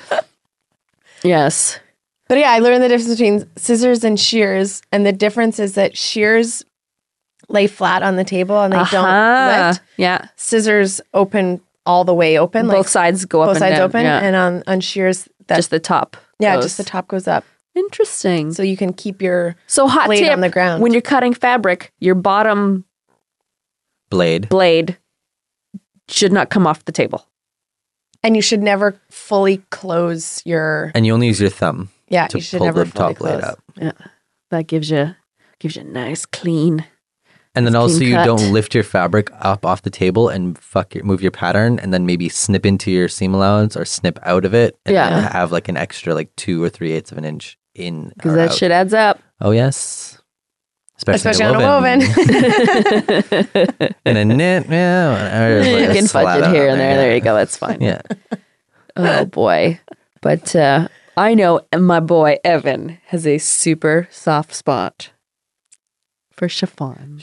Yes, But yeah, I learned the difference between scissors and shears. And the difference is that shears lay flat on the table and they don't lift. Yeah, Scissors open all the way open. both sides go up both and sides down. open. Yeah. And on shears, that's just the top. goes. just the top goes up. Interesting. So you can keep your So hot blade tip on the ground. when you're cutting fabric, your bottom Blade. blade should not come off the table. and you should never fully close your And you only use your thumb yeah, to you should pull never the fully top blade close. up. Yeah, that gives you a nice clean. And then It's also clean you cut. don't lift your fabric up off the table and move your pattern and then maybe snip into your seam allowance or snip out of it and Yeah. then have like an extra like 2 or 3/8 of an inch in Because or that out. shit adds up. Oh yes. Especially on a woven. And a knit, yeah. You can fudge it here and there. There you go. That's fine. Yeah. Oh boy. But I know my boy Evan has a super soft spot for chiffon.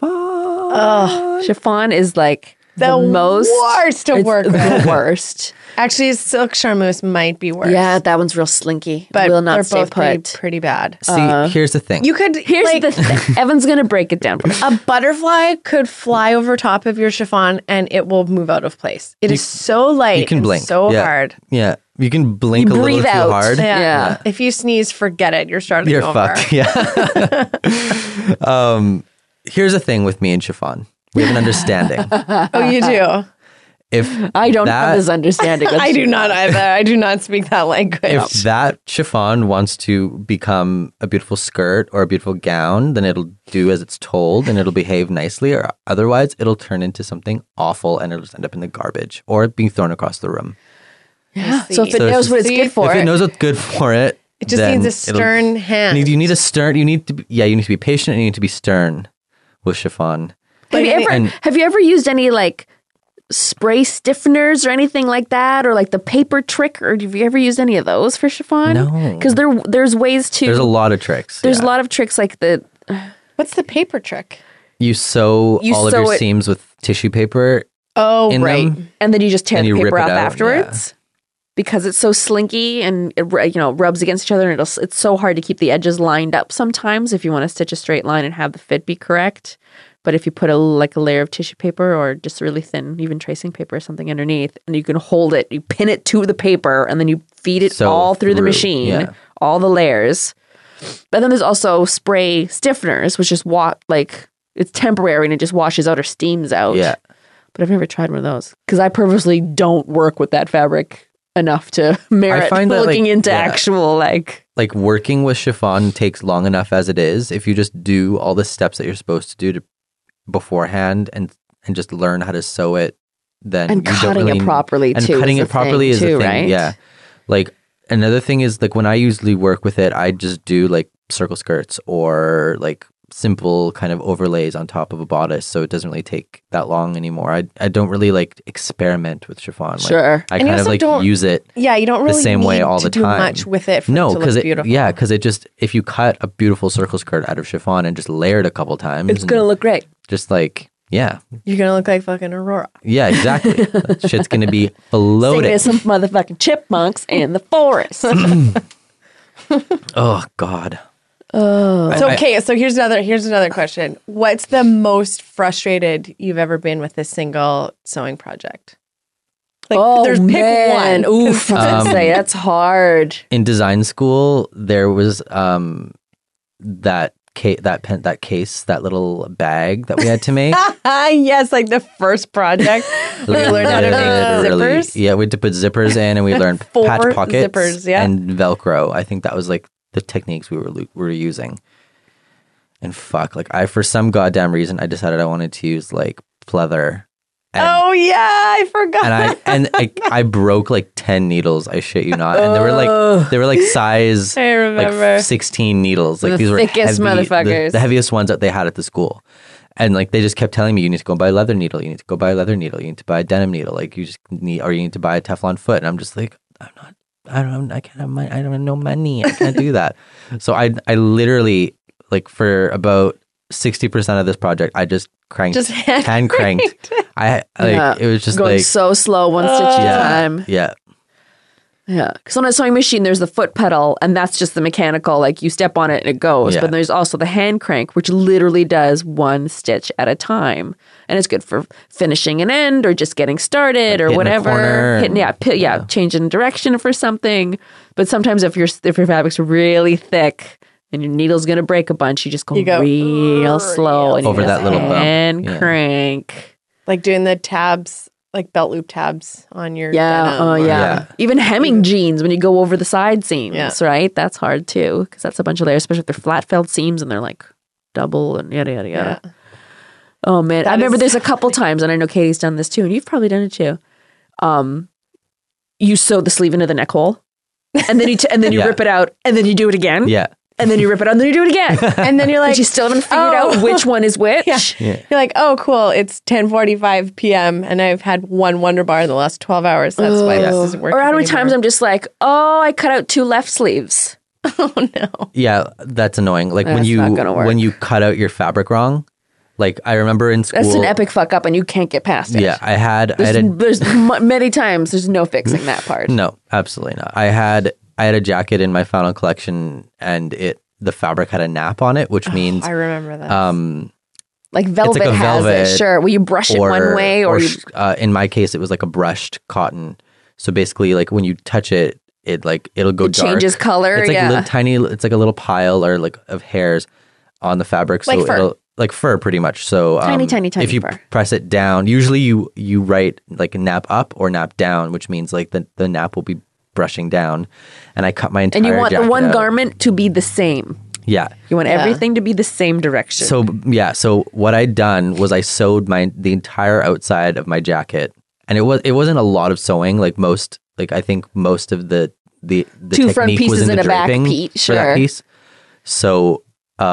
Chiffon is like the most worst to work with. The worst. Actually, silk charmeuse might be worse. Yeah, that one's real slinky. but Will not they're stay both put. pretty bad. See, here's the thing. You could Here's like, the thing. Evan's gonna break it down for me. a butterfly could fly over top of your chiffon and it will move out of place. It is so light. You can and blink. so Yeah. hard. Yeah. You can blink You a little breathe too out. hard. Yeah. If you sneeze, forget it. You're starting You're over. fucked. Yeah. Here's the thing with me and chiffon. We have an understanding. Oh, you do? If I don't that, have this understanding. I do not either. I do not speak that language. If that chiffon wants to become a beautiful skirt or a beautiful gown, then it'll do as it's told and it'll behave nicely, or otherwise it'll turn into something awful and it'll just end up in the garbage or being thrown across the room. Yeah. see. So if it So it's knows what it's just- good for, If it knows what's good for it, it just then needs a it'll- stern hand. You need a stern. You need to be patient and you need to be stern with chiffon. have you ever And- have you ever used any like spray stiffeners or anything like that, or like the paper trick, or have you ever used any of those for chiffon? No. Because there's ways to. There's a lot of tricks. There's yeah. a lot of tricks like the. What's the paper trick? You sew You all of sew your it- seams with tissue paper Oh, in right. them. And then you just tear And the you paper rip off it out, afterwards because it's so slinky and it rubs against each other, and it's so hard to keep the edges lined up sometimes if you want to stitch a straight line and have the fit be correct. But if you put a layer of tissue paper or just really thin, even tracing paper or something underneath, and you can hold it, you pin it to the paper, and then you feed it Sew all through the through, machine, yeah. all the layers. But then there's also spray stiffeners, which is it's temporary and it just washes out or steams out. Yeah. But I've never tried one of those because I purposely don't work with that fabric enough to merit find that, looking like, into yeah. actual Like working with chiffon takes long enough as it is. If you just do all the steps that you're supposed to do beforehand and just learn how to sew it, then and you don't cutting really, it properly and too. cutting is it properly the is thing, the too, thing. right? Yeah. Like another thing is like when I usually work with it, I just do like circle skirts or like simple kind of overlays on top of a bodice, so it doesn't really take that long anymore. I don't really like experiment with chiffon. Like, Sure. I And you kind of also like don't- use it. Yeah, you don't really same need way all to the do time. much with it for No, it to because look beautiful. because it just if you cut a beautiful circle skirt out of chiffon and just layer it a couple times, It's and gonna look great. just like You're going to look like fucking Aurora. yeah, exactly. That shit's gonna be Singing floating. to some motherfucking chipmunks in the forest. Oh God. So so here's another question. What's the most frustrated you've ever been with a single sewing project? Like there's pick one. Oof, I was gonna say that's hard. In design school, there was that case, that little bag that we had to make. Yes, like the first project. We learned how to make Literally. zippers. Yeah, we had to put zippers in, and we learned 4 patch pockets zippers, yeah. and Velcro. I think that was like the techniques we were using. And fuck, like for some goddamn reason, I decided I wanted to use like pleather. And, Oh yeah, I forgot. and I broke like 10 needles. I shit you not. And they were like size I remember. like 16 needles. Like The these were thickest heavy, motherfuckers. the heaviest ones that they had at the school. And like they just kept telling me, you need to go buy a leather needle. You need to go buy a leather needle. You need to buy a denim needle. Like you need to buy a Teflon foot. And I'm just like, I don't have no money. I can't do that. So I literally like for about 60% of this project, I just cranked, hand cranked. It was just going like so slow, one stitch at a time. yeah. Yeah, because on a sewing machine, there's the foot pedal, and that's just the mechanical. Like you step on it and it goes. Yeah. But there's also the hand crank, which literally does one stitch at a time, and it's good for finishing an end or just getting started Like or hitting a whatever. corner Changing direction for something. But sometimes if your fabric's really thick and your needle's gonna break a bunch, you just go, You go real slow and you Over just that little bump. hand Yeah. crank. Like doing the tabs, like belt loop tabs on your Yeah, denim. oh yeah. Yeah. Even hemming jeans when you go over the side seams, Yeah. right? That's hard too because that's a bunch of layers, especially if they're flat felled seams and they're like double and yada yada yada. Yeah. Oh man, I That remember is there's a couple times, and I know Katie's done this too, and you've probably done it too. You sew the sleeve into the neck hole, and then you Yeah. rip it out, and then you do it again. Yeah. And then you rip it out and then you do it again. And then you're like, But you still haven't figured out which one is which. You're like, oh, cool. It's 10:45 p.m. and I've had one Wonder Bar in the last 12 hours. That's why this isn't working. Or how many anymore. times I'm just like, oh, I cut out 2 left sleeves. Oh, no. Yeah, that's annoying. Like That's not gonna work. when you cut out your fabric wrong. Like I remember in school. That's an epic fuck up and you can't get past it. Yeah, I had There's many times there's no fixing that part. No, absolutely not. I had a jacket in my final collection, and the fabric had a nap on it, which means I remember that. Like velvet It's like a has velvet, it. Sure. Will you brush it one way or you... in my case, it was like a brushed cotton. So basically, like when you touch it, it'll go It dark. changes color, It's like yeah. It's like a little pile or like of hairs on the fabric. So Like fur. it'll like fur, pretty much. So Tiny if you fur. press it down, usually you write like nap up or nap down, which means like the nap will be brushing down. And I cut my entire And you want the jacket one out. garment to be the same. Yeah. You want everything to be the same direction. So what I'd done was I sewed the entire outside of my jacket, and it wasn't a lot of sewing. I think most of the 2 technique front was pieces in the and a back draping piece, for that sure. piece. So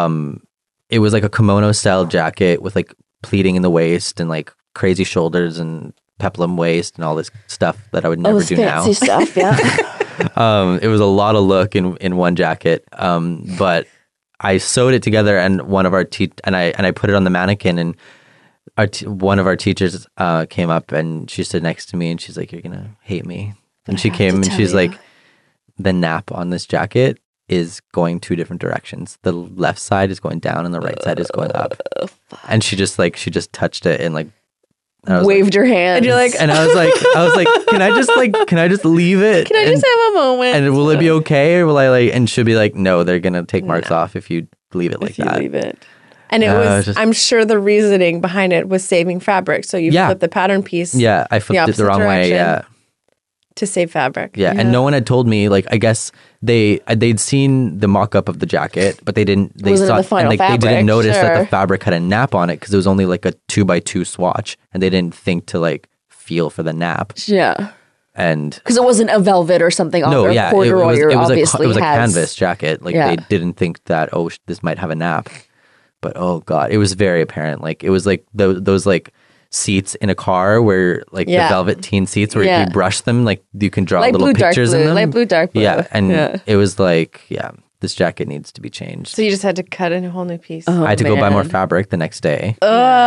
it was like a kimono style jacket with like pleating in the waist and like crazy shoulders and peplum waist and all this stuff that I would never this do now. fancy stuff, yeah. It was a lot of look in one jacket. But I sewed it together, and one of our and I put it on the mannequin, and one of our teachers came up and she stood next to me and she's like, "You're gonna hate me." And she came and she's like, "The nap on this jacket is going 2 different directions. The left side is going down and the right side is going up." And she just touched it and like I was Waved your hand. And you're like, and I was like, can I just leave it? can I just have a moment? And will it be okay, or will I like? And she'll be like, "No, they're gonna take marks off if you leave it like if you that." leave it. And it No, was, it's just- I'm sure the reasoning behind it was saving fabric. So you Yeah. flip the pattern piece Yeah, I flipped it opposite the wrong way. direction. Yeah, to save fabric. yeah, and no one had told me. Like, I guess they'd seen the mock-up of the jacket, but they didn't. They Wasn't in saw the final and they fabric, didn't notice that sure. the fabric had a nap on it because it was only like a 2x2 swatch, and they didn't think to like feel for the nap. Yeah. And Because it wasn't a velvet or something. no, or yeah, corduroy it was obviously a has. canvas jacket. Like Yeah. they didn't think that this might have a nap, but oh god, it was very apparent. Like it was like those like seats in a car where like Yeah. the velvet teen seats where Yeah. if you brush them, like you can draw Light little blue, dark pictures in blue. them. Light blue, dark blue. Yeah, and Yeah. it was like this jacket needs to be changed. So you just had to cut in a whole new piece. Oh, I had to go buy more man. fabric the next day.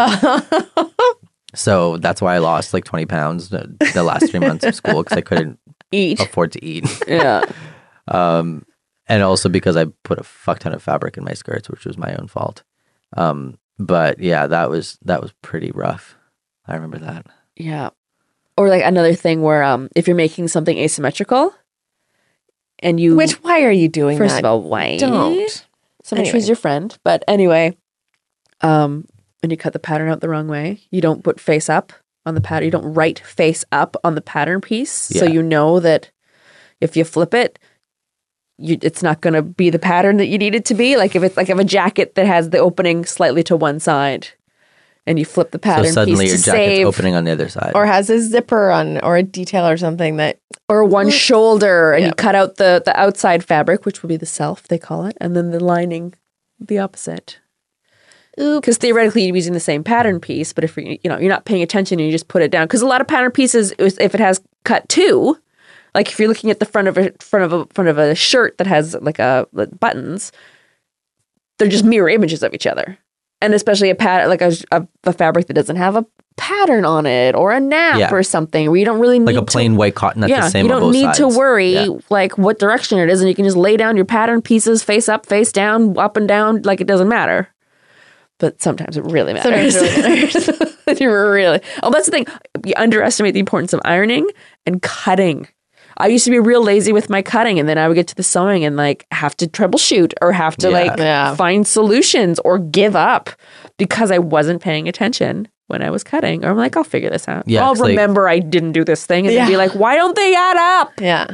So that's why I lost like 20 pounds the last 3 months of school because I couldn't Eat. afford to eat. Yeah. And also because I put a fuck ton of fabric in my skirts, which was my own fault. But yeah, that was pretty rough. I remember that. Yeah. Or like another thing where if you're making something asymmetrical and you... Why are you doing First that? of all, why? Don't. Symmetry Anyway. is your friend. But anyway, when you cut the pattern out the wrong way, you don't put face up on the pattern. You don't write face up on the pattern piece. So Yeah. you know that if you flip it, it's not going to be the pattern that you need it to be. Like if it's like a jacket that has the opening slightly to one side and you flip the So pattern suddenly your piece to jacket's save, opening on the other side. Or has a zipper on, or a detail or something that. or one shoulder, and you Yep. cut out the outside fabric, which will be the self, they call it, and then the lining, the opposite. Because theoretically you're using the same pattern piece, but if you're not paying attention and you just put it down, because a lot of pattern pieces, if it has cut two, like if you're looking at the front of a shirt that has like buttons, they're just mirror images of each other, and especially a pattern like a fabric that doesn't have a pattern on it or a nap Yeah. or something where you don't really need like a plain white cotton that's the same you on don't both need to sides. worry Yeah. like what direction it is, and you can just lay down your pattern pieces face up, face down, up and down, like it doesn't matter. But sometimes it really matters. Sometimes it really matters. You really. Oh, that's the thing. You underestimate the importance of ironing and cutting. I used to be real lazy with my cutting, and then I would get to the sewing and like have to troubleshoot or have to Yeah. find solutions or give up because I wasn't paying attention when I was cutting. Or I'm like, I'll figure this out. Yeah, I'll 'cause, like- remember I didn't do this thing, and then be Yeah. like, why don't they add up? Yeah.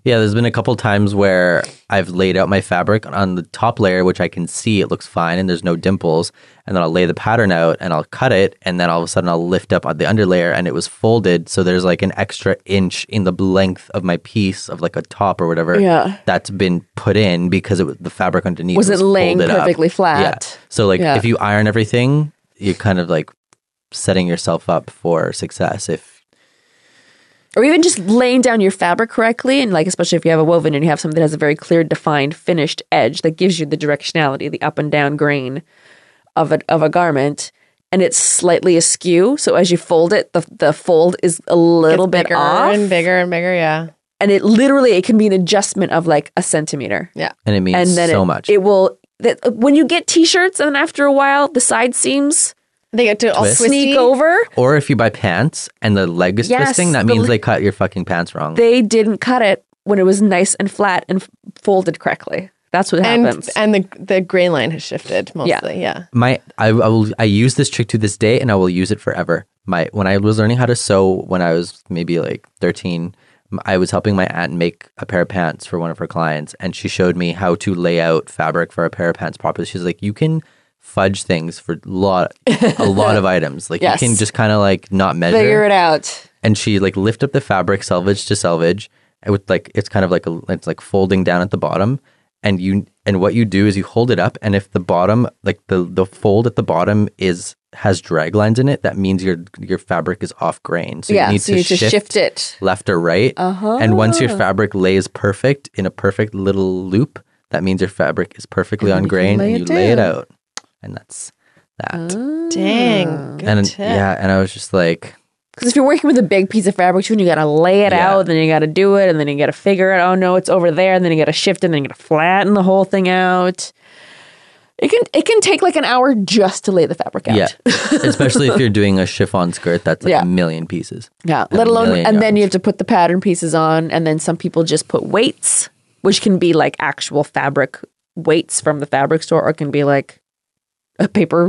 Yeah, there's been a couple times where I've laid out my fabric on the top layer, which I can see it looks fine and there's no dimples. And then I'll lay the pattern out and I'll cut it. And then all of a sudden I'll lift up on the underlayer and it was folded. So there's like an extra inch in the length of my piece of like a top or whatever that's been put in because it was the fabric underneath Was it laying folded up. perfectly flat? Yeah. So like if you iron everything, you're kind of like setting yourself up for success Or even just laying down your fabric correctly, and like especially if you have a woven and you have something that has a very clear, defined, finished edge that gives you the directionality, the up and down grain of a garment, and it's slightly askew. So as you fold it, the fold is a little bit bigger off, and bigger and bigger. Yeah, and it can be an adjustment of like a centimeter. Yeah, and it means so much. It will when you get t-shirts, and then after a while, the side seams. They get to all Sneak over. Or if you buy pants and the leg is twisting, that means they cut your fucking pants wrong. They didn't cut it when it was nice and flat and folded correctly. That's what happens. And the grain line has shifted mostly. Yeah. I use this trick to this day, and I will use it forever. When I was learning how to sew when I was maybe like 13, I was helping my aunt make a pair of pants for one of her clients, and she showed me how to lay out fabric for a pair of pants properly. She's like, you can fudge things for a lot of items. Like you can just kind of like not measure. Figure it out. And she like lift up the fabric selvage to selvage. And with like it's kind of like it's like folding down at the bottom. And what you do is you hold it up, and if the bottom, like the fold at the bottom has drag lines in it, that means your fabric is off grain. So you need to shift it left or right. And once your fabric lays perfect in a perfect little loop, that means your fabric is perfectly on grain, and you lay it out. And that's that. Dang. Good tip. And I was just like, because if you're working with a big piece of fabric too, and you got to lay it out, then you got to do it, and then you got to figure it. Oh no, it's over there, and then you got to shift it, and then you got to flatten the whole thing out. It can take like an hour just to lay the fabric out. Yeah, especially if you're doing a chiffon skirt that's like a million pieces. Yeah, let alone, and then you have to put the pattern pieces on, and then some people just put weights, which can be like actual fabric weights from the fabric store, or it can be like a paper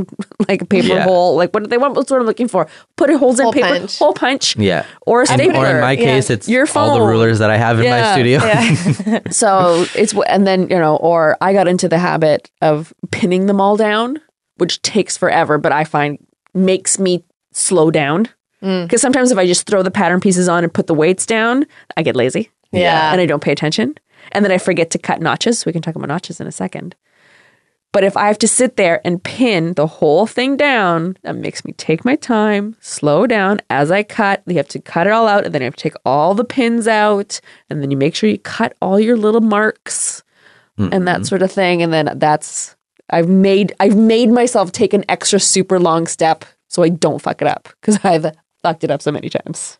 hole, like what sort of looking for? Put holes in paper, hole punch, or a stapler. Or in my case, it's your phone. All the rulers that I have in my studio. Yeah. So and then or I got into the habit of pinning them all down, which takes forever, but I find makes me slow down because sometimes if I just throw the pattern pieces on and put the weights down, I get lazy, and I don't pay attention, and then I forget to cut notches. We can talk about notches in a second. But if I have to sit there and pin the whole thing down, that makes me take my time, slow down as I cut. You have to cut it all out, and then you have to take all the pins out, and then you make sure you cut all your little marks and that sort of thing. And then I've made myself take an extra super long step so I don't fuck it up, because I've fucked it up so many times.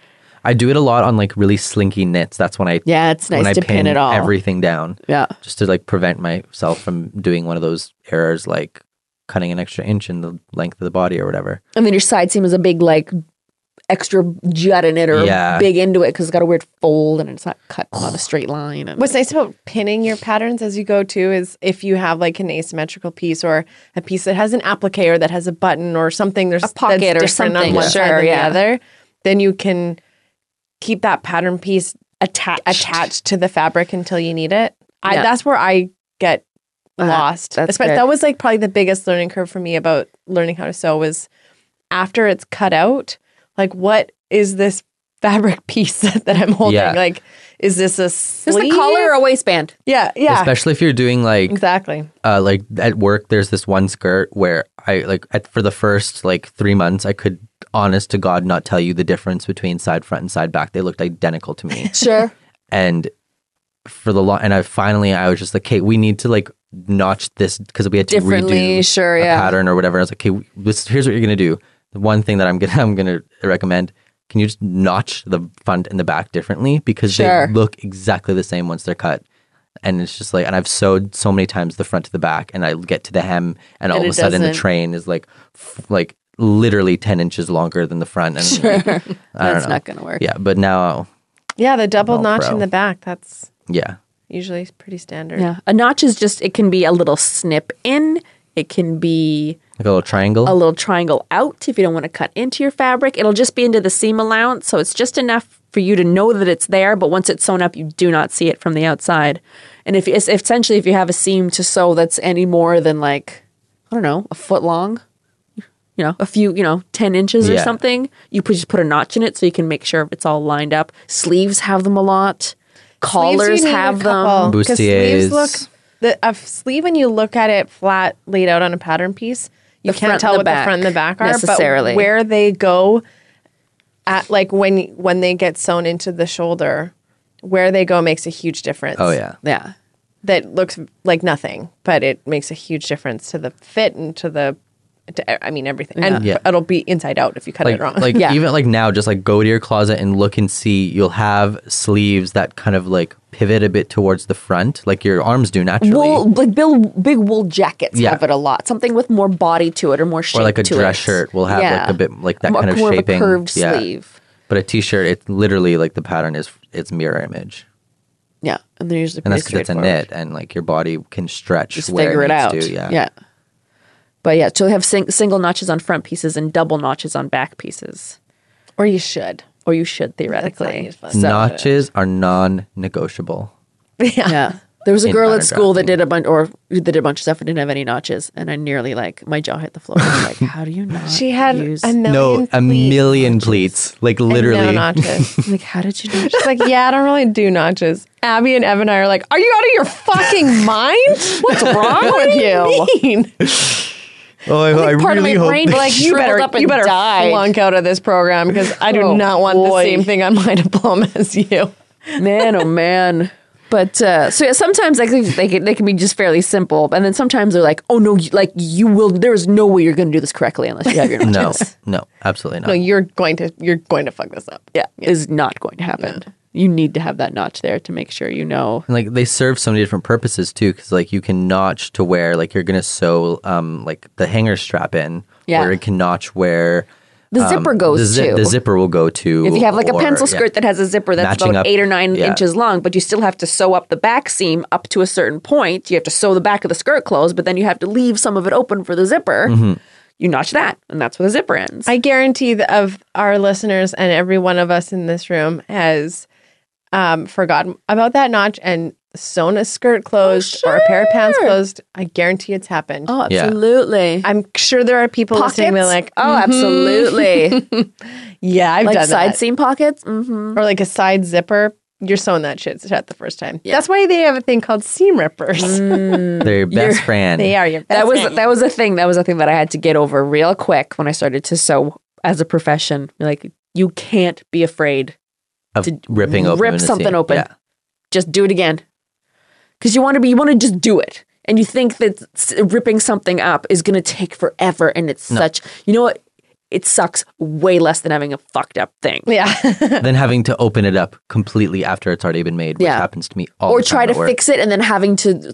I do it a lot on like really slinky knits. That's when it's nice to pin it all, everything down. Yeah, just to like prevent myself from doing one of those errors, like cutting an extra inch in the length of the body or whatever. And then your side seam is a big like extra jut in it or big into it because it's got a weird fold and it's not cut on a straight line. And what's nice about pinning your patterns as you go too is if you have like an asymmetrical piece or a piece that has an applique or that has a button or something, there's a pocket or something on one side than the other, then you can keep that pattern piece attached to the fabric until you need it. That's where I get lost. That was like probably the biggest learning curve for me about learning how to sew was after it's cut out, like what is this fabric piece that I'm holding? Like, is this a sleeve? Is the collar or a waistband? Yeah. Especially if you're doing like exactly. Like at work, there's this one skirt where I for the first like 3 months, I could, honest to God, not tell you the difference between side front and side back. They looked identical to me. Sure. And for the long, and I was just like, okay, we need to like notch this because we had to redo a pattern or whatever. I was like, okay, here's what you're gonna do. The one thing that I'm gonna recommend. Can you just notch the front and the back differently? Because they look exactly the same once they're cut. And it's just like, and I've sewed so many times the front to the back, and I get to the hem, and all of a sudden the train is like literally 10 inches longer than the front. And that's not going to work. Yeah, but now. Yeah, the double notch in the back, that's Yeah. Usually pretty standard. Yeah. A notch is just, it can be a little snip in. It can be Like a little triangle? a little triangle out if you don't want to cut into your fabric. It'll just be into the seam allowance, so it's just enough for you to know that it's there, but once it's sewn up, you do not see it from the outside. And if essentially if you have a seam to sew that's any more than like, I don't know, a foot long, a few, 10 inches or Yeah. something, you just put a notch in it so you can make sure it's all lined up. Sleeves have them a lot. Collars Sleeves, you need have a them. couple, 'cause sleeves Bustiers. a sleeve when you look at it flat laid out on a pattern piece, you The can't front tell and what the the back, front and the back are. necessarily. But where they go at, like when they get sewn into the shoulder, where they go makes a huge difference. Oh, yeah. Yeah. That looks like nothing, but it makes a huge difference to the fit and to everything. And Yeah. it'll be inside out if you cut it wrong. Like Yeah. even like now, just like go to your closet and look and see. You'll have sleeves that kind of like pivot a bit towards the front, like your arms do naturally, Wool, like big wool jackets Yeah. have it a lot. Something with more body to it or more shape or like a to dress it. shirt will have like a bit like that more, kind of more shaping, of a curved yeah. sleeve. But a t-shirt, it's literally like the pattern is it's mirror image, Yeah, and they're usually and pretty that's because it's a straightforward. knit, and like your body can stretch Just where figure it needs out. to, yeah. yeah. But yeah, so they have single notches on front pieces and double notches on back pieces, or you should. or you should theoretically. That's not So- Notches are non-negotiable. Yeah. There was a In girl at pattern school that drafting. did a bunch of stuff and didn't have any notches, and I nearly my jaw hit the floor. I was like, how do you not? She had use, a million No, a pleats million pleats, like and literally. no notches. like how did you not? She's like, yeah, I don't really do notches. Abby and Evan and I are like, are you out of your fucking mind? What's wrong with you? Oh, I part of my brain that- like You better died. flunk out of this program because I do Oh, not want boy. the same thing on my diploma as you. Man, oh man. But so yeah, sometimes like they can be just fairly simple, and then sometimes they're like, oh no, you will. There's no way you're going to do this correctly unless you have your No, notches. no, absolutely not. No, you're going to fuck this up. Yeah, is not going to happen. You need to have that notch there to make sure you know. And, like they serve so many different purposes too, because like you can notch to where like you're gonna sew like the hanger strap in, Yeah. or it can notch where The zipper goes to. the zipper will go to. If you have like a or- pencil yeah. skirt that has a zipper that's Matching about up, 8 or 9 yeah. inches long, but you still have to sew up the back seam up to a certain point. You have to sew the back of the skirt closed, but then you have to leave some of it open for the zipper. Mm-hmm. You notch that, and that's where the zipper ends. I guarantee that of our listeners and every one of us in this room has forgotten about that notch and sewn a skirt closed or a pair of pants sure. closed. I guarantee it's happened. Oh, Yeah. absolutely. I'm sure there are people listening to me like, oh, absolutely. yeah, I've like done side that. seam pockets. Mm-hmm. Or like a side zipper. You're sewing that shit shut the first time. Yeah. That's why they have a thing called seam rippers. They're your best friend. They are your best That was friend. that was a thing. That was a thing that I had to get over real quick when I started to sew as a profession. Like you can't be afraid of to ripping open rip a something seam. open. Yeah. Just do it again. Because you want to just do it. And you think that ripping something up is going to take forever. And it's such, you know what? It sucks way less than having a fucked up thing. Yeah. Then having to open it up completely after it's already been made, which Yeah. happens to me all Or the time try to at work. fix it and then having to,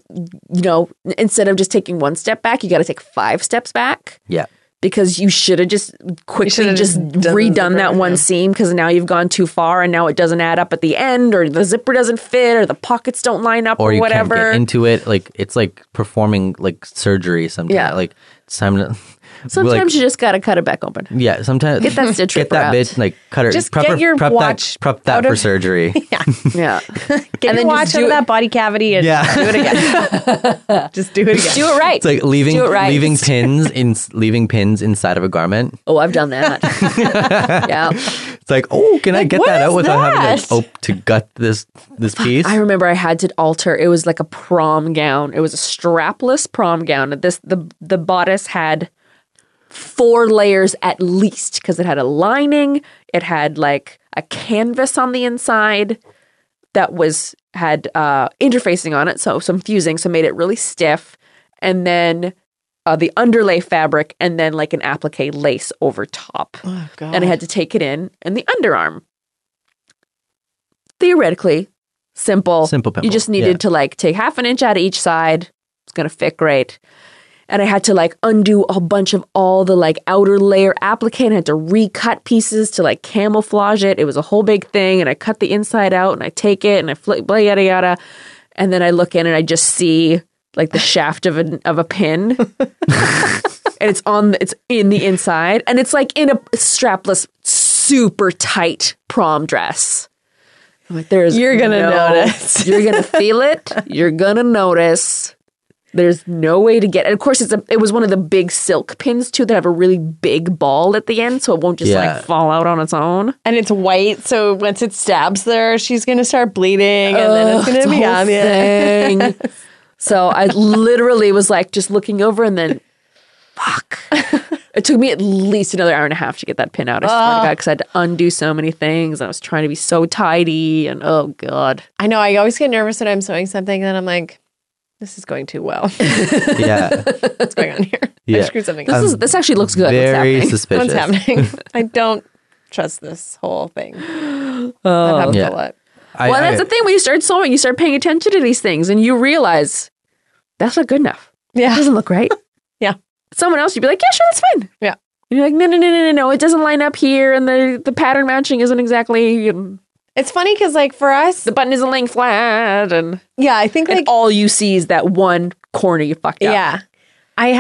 instead of just taking one step back, you got to take 5 steps back. Yeah. Because you should have just quickly should've just just done the redone that zipper, one yeah. seam because now you've gone too far and now it doesn't add up at the end or the zipper doesn't fit or the pockets don't line up Or or you whatever. can't get into it. Like it's like performing like surgery sometimes. Yeah. Like it's time to. Sometimes you just got to cut it back open. Yeah, sometimes Get that stitch get ripper that out. bit like cut her. Just prep get her- your prep watch that, prep that out for of- surgery. Yeah. Get And your then watch just out do of it- that body cavity and Yeah. do it again. Just do it again. Do it right. It's like leaving Do it right. leaving pins inside of a garment. Oh, I've done that. Yeah. It's like, oh, can I get what that out is without having that? to gut this piece? I remember I had to alter. It was like a prom gown. It was a strapless prom gown. The bodice had 4 layers at least because it had a lining. It had like a canvas on the inside that had interfacing on it, so some fusing, so made it really stiff, and then the underlay fabric, and then like an applique lace over top. Oh, God. And I had to take it in the underarm. Theoretically, simple. Simple pimple, You just needed yeah. to like take half an inch out of each side. It's gonna fit great. And I had to like undo a bunch of all the like outer layer applique and I had to recut pieces to like camouflage it. It was a whole big thing. And I cut the inside out and I take it and I flip, blah, yada, yada. And then I look in and I just see like the shaft of a pin. and it's in the inside, and it's like in a strapless, super tight prom dress. I'm like, You're gonna notice. You're gonna feel it. You're gonna notice. There's no way to get it. Of course, it was one of the big silk pins too that have a really big ball at the end, so it won't just like fall out on its own. And it's white, so once it stabs there, she's gonna start bleeding, and then it's gonna be on you. So I literally was like just looking over, and then fuck. It took me at least another hour and a half to get that pin out. I swear to God, because I had to undo so many things. I was trying to be so tidy, and oh God. I know. I always get nervous when I'm sewing something, and I'm like, this is going too well. Yeah. What's going on here? I screwed something up. This actually looks good. Very suspicious. What's happening? I don't trust this whole thing. That happens a lot. Well, that's the thing. When you start sewing, you start paying attention to these things, and you realize that's not good enough. Yeah. It doesn't look right. Yeah. Someone else, you'd be like, yeah, sure, that's fine. Yeah. And you're like, no, it doesn't line up here, and the pattern matching isn't exactly. It's funny because, like, for us, the button isn't laying flat, and I think like all you see is that one corner you fucked up. Yeah, I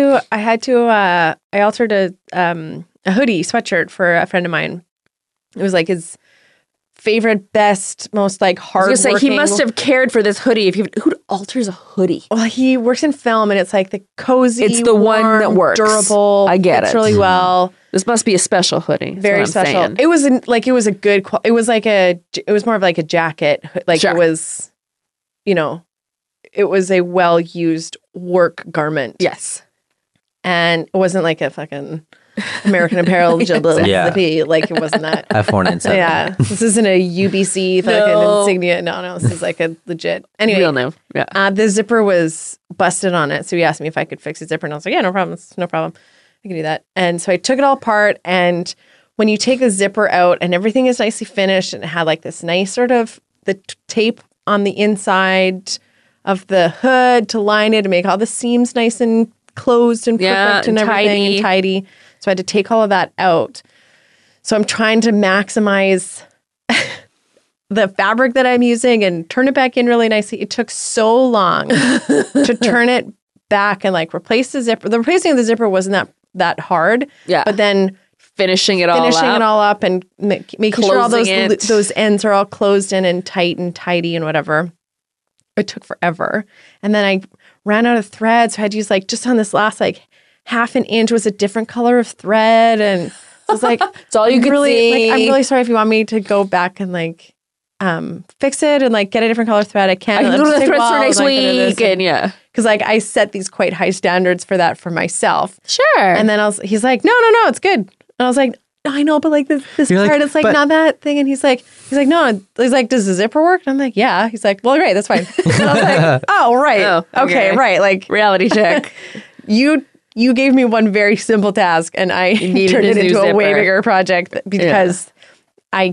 altered a hoodie sweatshirt for a friend of mine. It was like his favorite, best, most like hard. I was gonna say he must have cared for this hoodie. Who alters a hoodie? Well, he works in film, and it's like the cozy. It's the one that works. Durable. I get it's it really well. This must be a special hoodie. Very special. Saying. It was it was a good. It was like it was more of like a jacket. Like It was, it was a well used work garment. Yes, and it wasn't like a fucking American Apparel jalopy. Like it wasn't that. F497. Yeah, this isn't a UBC fucking insignia. No, this is like a legit. Anyway, real name. Yeah. The zipper was busted on it, so he asked me if I could fix the zipper, and I was like, yeah, no problem, no problem. I can do that. And so I took it all apart, and when you take the zipper out and everything is nicely finished, and it had like this nice sort of tape on the inside of the hood to line it and make all the seams nice and closed and perfect and everything and tidy. So I had to take all of that out. So I'm trying to maximize the fabric that I'm using and turn it back in really nicely. It took so long to turn it back and like replace the zipper. The replacing of the zipper wasn't that hard. Yeah. But then finishing it all up and making sure all those ends are all closed in and tight and tidy and whatever. It took forever. And then I ran out of thread, so I had to use like just on this last like half an inch was a different color of thread, and I was like, it's all you could see. Like, I'm really sorry if you want me to go back and like fix it and like get a different color thread. I can't. I can go to the thread store next week, and yeah, because like I set these quite high standards for that for myself. Sure. And then he's like, no, it's good. And I was like, I know, but like this part, it's like not that thing. And he's like, no. He's like, does the zipper work? And I'm like, yeah. He's like, well, great, that's fine. And I was like, oh, right. Oh, okay, right. Like reality check. You gave me one very simple task, and I turned it into a way bigger project because I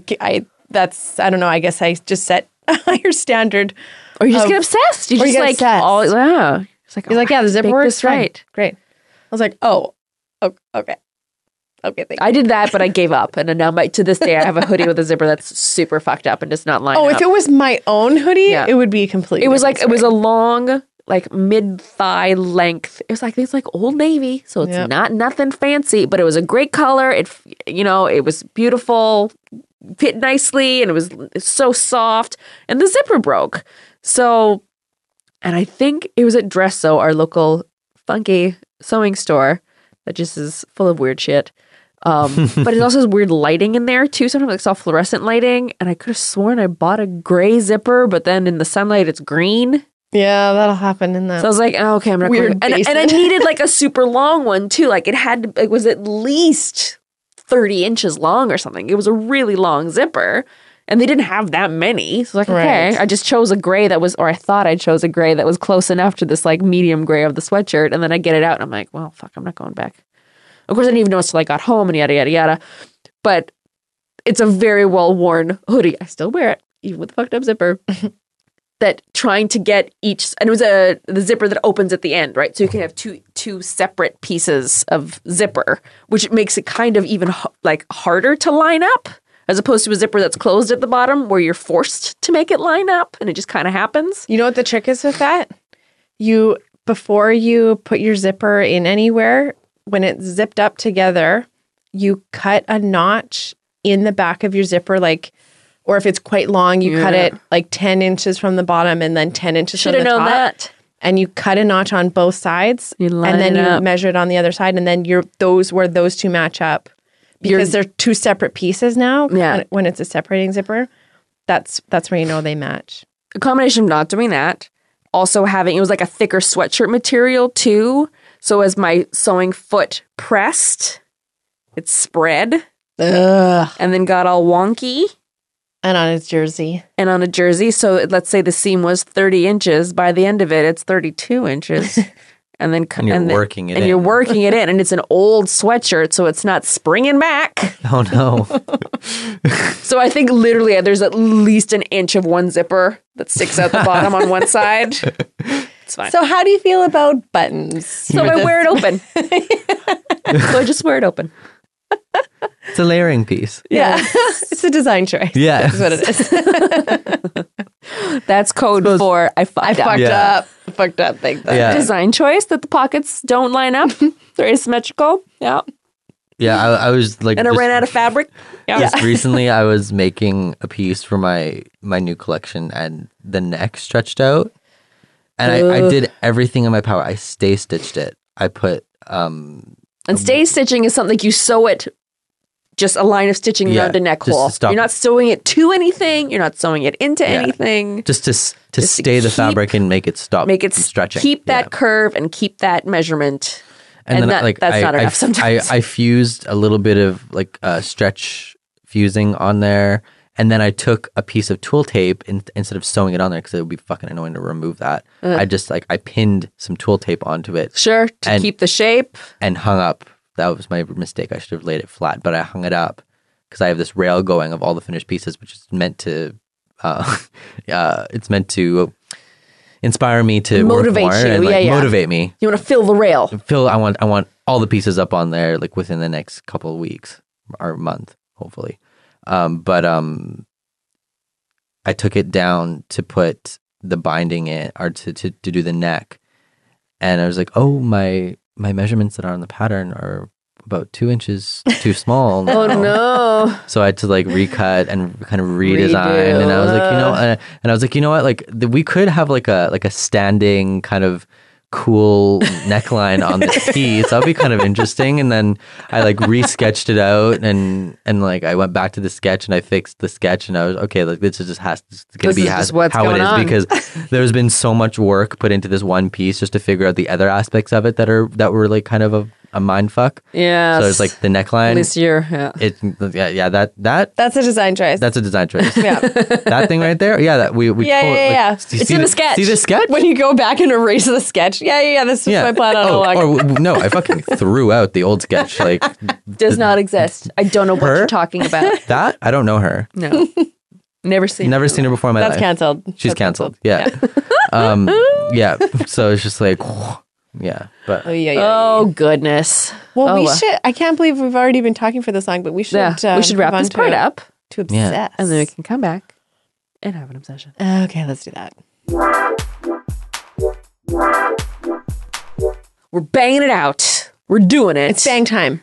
don't know. I guess I just set a higher standard. Or you just get obsessed. You just get like, obsessed. Yeah. It's like, you're like, yeah, the zipper works right. Great. I was like, oh, okay. Okay, thank you. I did that, but I gave up. And now to this day, I have a hoodie with a zipper that's super fucked up and does not line up. Oh, if it was my own hoodie, it would be completely It was like, it was a long, like mid-thigh length. It was like, it's like Old Navy. So it's not nothing fancy, but it was a great color. It was beautiful, fit nicely, and it was so soft. And the zipper broke. So, and I think it was at Dresso, our local funky sewing store that just is full of weird shit. But it also has weird lighting in there too. Sometimes I saw fluorescent lighting, and I could have sworn I bought a gray zipper, but then in the sunlight it's green. Yeah, that'll happen in that. So I was like, oh, okay, I'm not weird going. And I needed like a super long one too. Like it was at least 30 inches long or something. It was a really long zipper, and they didn't have that many. So I was like, okay, I just chose a gray that was, or I thought I chose a gray that was close enough to this like medium gray of the sweatshirt, and then I get it out, and I'm like, well, fuck, I'm not going back. Of course, I didn't even know until I got home and yada, yada, yada. But it's a very well-worn hoodie. I still wear it, even with the fucked up zipper. That trying to get each... And it was the zipper that opens at the end, right? So you can have two separate pieces of zipper, which makes it kind of even harder to line up, as opposed to a zipper that's closed at the bottom where you're forced to make it line up, and it just kind of happens. You know what the trick is with that? Before you put your zipper in anywhere... when it's zipped up together, you cut a notch in the back of your zipper, like, or if it's quite long, you cut it like 10 inches from the bottom and then 10 inches from the top. Should have known that. And you cut a notch on both sides, You line and then it you up. measure it on the other side, and then those two match up because they're two separate pieces now. Yeah. When it's a separating zipper, that's where you know they match. A combination of not doing that, also having, it was like a thicker sweatshirt material too. So as my sewing foot pressed, it spread Ugh. and then got all wonky. And on his jersey. And on a jersey, so let's say the seam was 30 inches. By the end of it, it's 32 inches. And then And you're working it and in. you're working it in, and it's an old sweatshirt, so it's not springing back. Oh no. So I think literally there's at least an inch of one zipper that sticks out the bottom on one side. It's fine. So how do you feel about buttons? So I wear it open. So I just wear it open. It's a layering piece. Yeah. It's a design choice. Yeah. That's what it is. That's code for I fucked up. Yeah. I fucked up big time. Yeah. Design choice that the pockets don't line up. They're asymmetrical. Yeah. Yeah, I was like, And I just- ran out of fabric. Yeah. Just recently, I was making a piece for my new collection, and the neck stretched out, and I did everything in my power. I stay stitched it. I put And stay stitching is something like you sew it, just a line of stitching Yeah, around a neck just to hole. stop- You're not sewing it to anything. You're not sewing it into anything. just to Just to stay the keep- fabric and make it stop. Make it from stretching. Keep that Yeah. curve and keep that measurement. And then that's not enough sometimes. I fused a little bit of like stretch fusing on there, and then I took a piece of tool tape instead of sewing it on there because it would be fucking annoying to remove that. I just I pinned some tool tape onto it Sure, to And- keep the shape. and hung up. That was my mistake. I should have laid it flat, but I hung it up because I have this rail going of all the finished pieces, which is meant to, it's meant to inspire me to Motivate work more you. and Yeah, yeah. motivate me. You want to fill the rail. I want all the pieces up on there like within the next couple of weeks or month, hopefully. But I took it down to put the binding in or to do the neck, and I was like, oh, my measurements that are on the pattern are about 2 inches too small. Oh no. So I had to like recut and kind of redesign, and I was like, you know what, like we could have like a standing kind of cool neckline on this piece. That'd be kind of interesting. And then I like re-sketched it out, and like I went back to the sketch and I fixed the sketch, and I was okay. Like this is just This is just what's how it going is on. because there's been so much work put into this one piece just to figure out the other aspects of it that were like kind of a mind fuck. Yeah. So it's like the neckline. This year. Yeah. That's That's a design choice. a design choice. yeah. That thing right there. Yeah, that we Yeah, told, yeah, yeah. see It's in the sketch. See the sketch? When you go back and erase the sketch. Yeah. This is my plan on a log. or no, I fucking threw out the old sketch. Like Does not exist. I don't know what Her? you're talking about. that. I don't know her. No. Never seen Never seen her before in my That's life. canceled. She's That's canceled. Yeah. Yeah. So it's just like, yeah. But Oh, yeah. Oh goodness. Well, Oh, we well. should. I can't believe we've already been talking for this long, but we should. Yeah. We should wrap move on this part up, to Yeah. obsess. and then we can come back and have an obsession. Okay, let's do that. We're banging it out. We're doing it. It's bang time.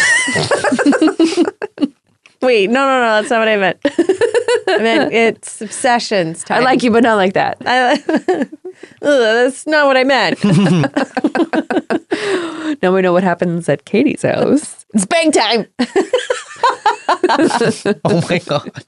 Wait, no, that's not what I meant. I meant it's obsessions I time. like you, but not like that. That's not what I meant. Now we know what happens at Katie's house. It's bang time. oh my god.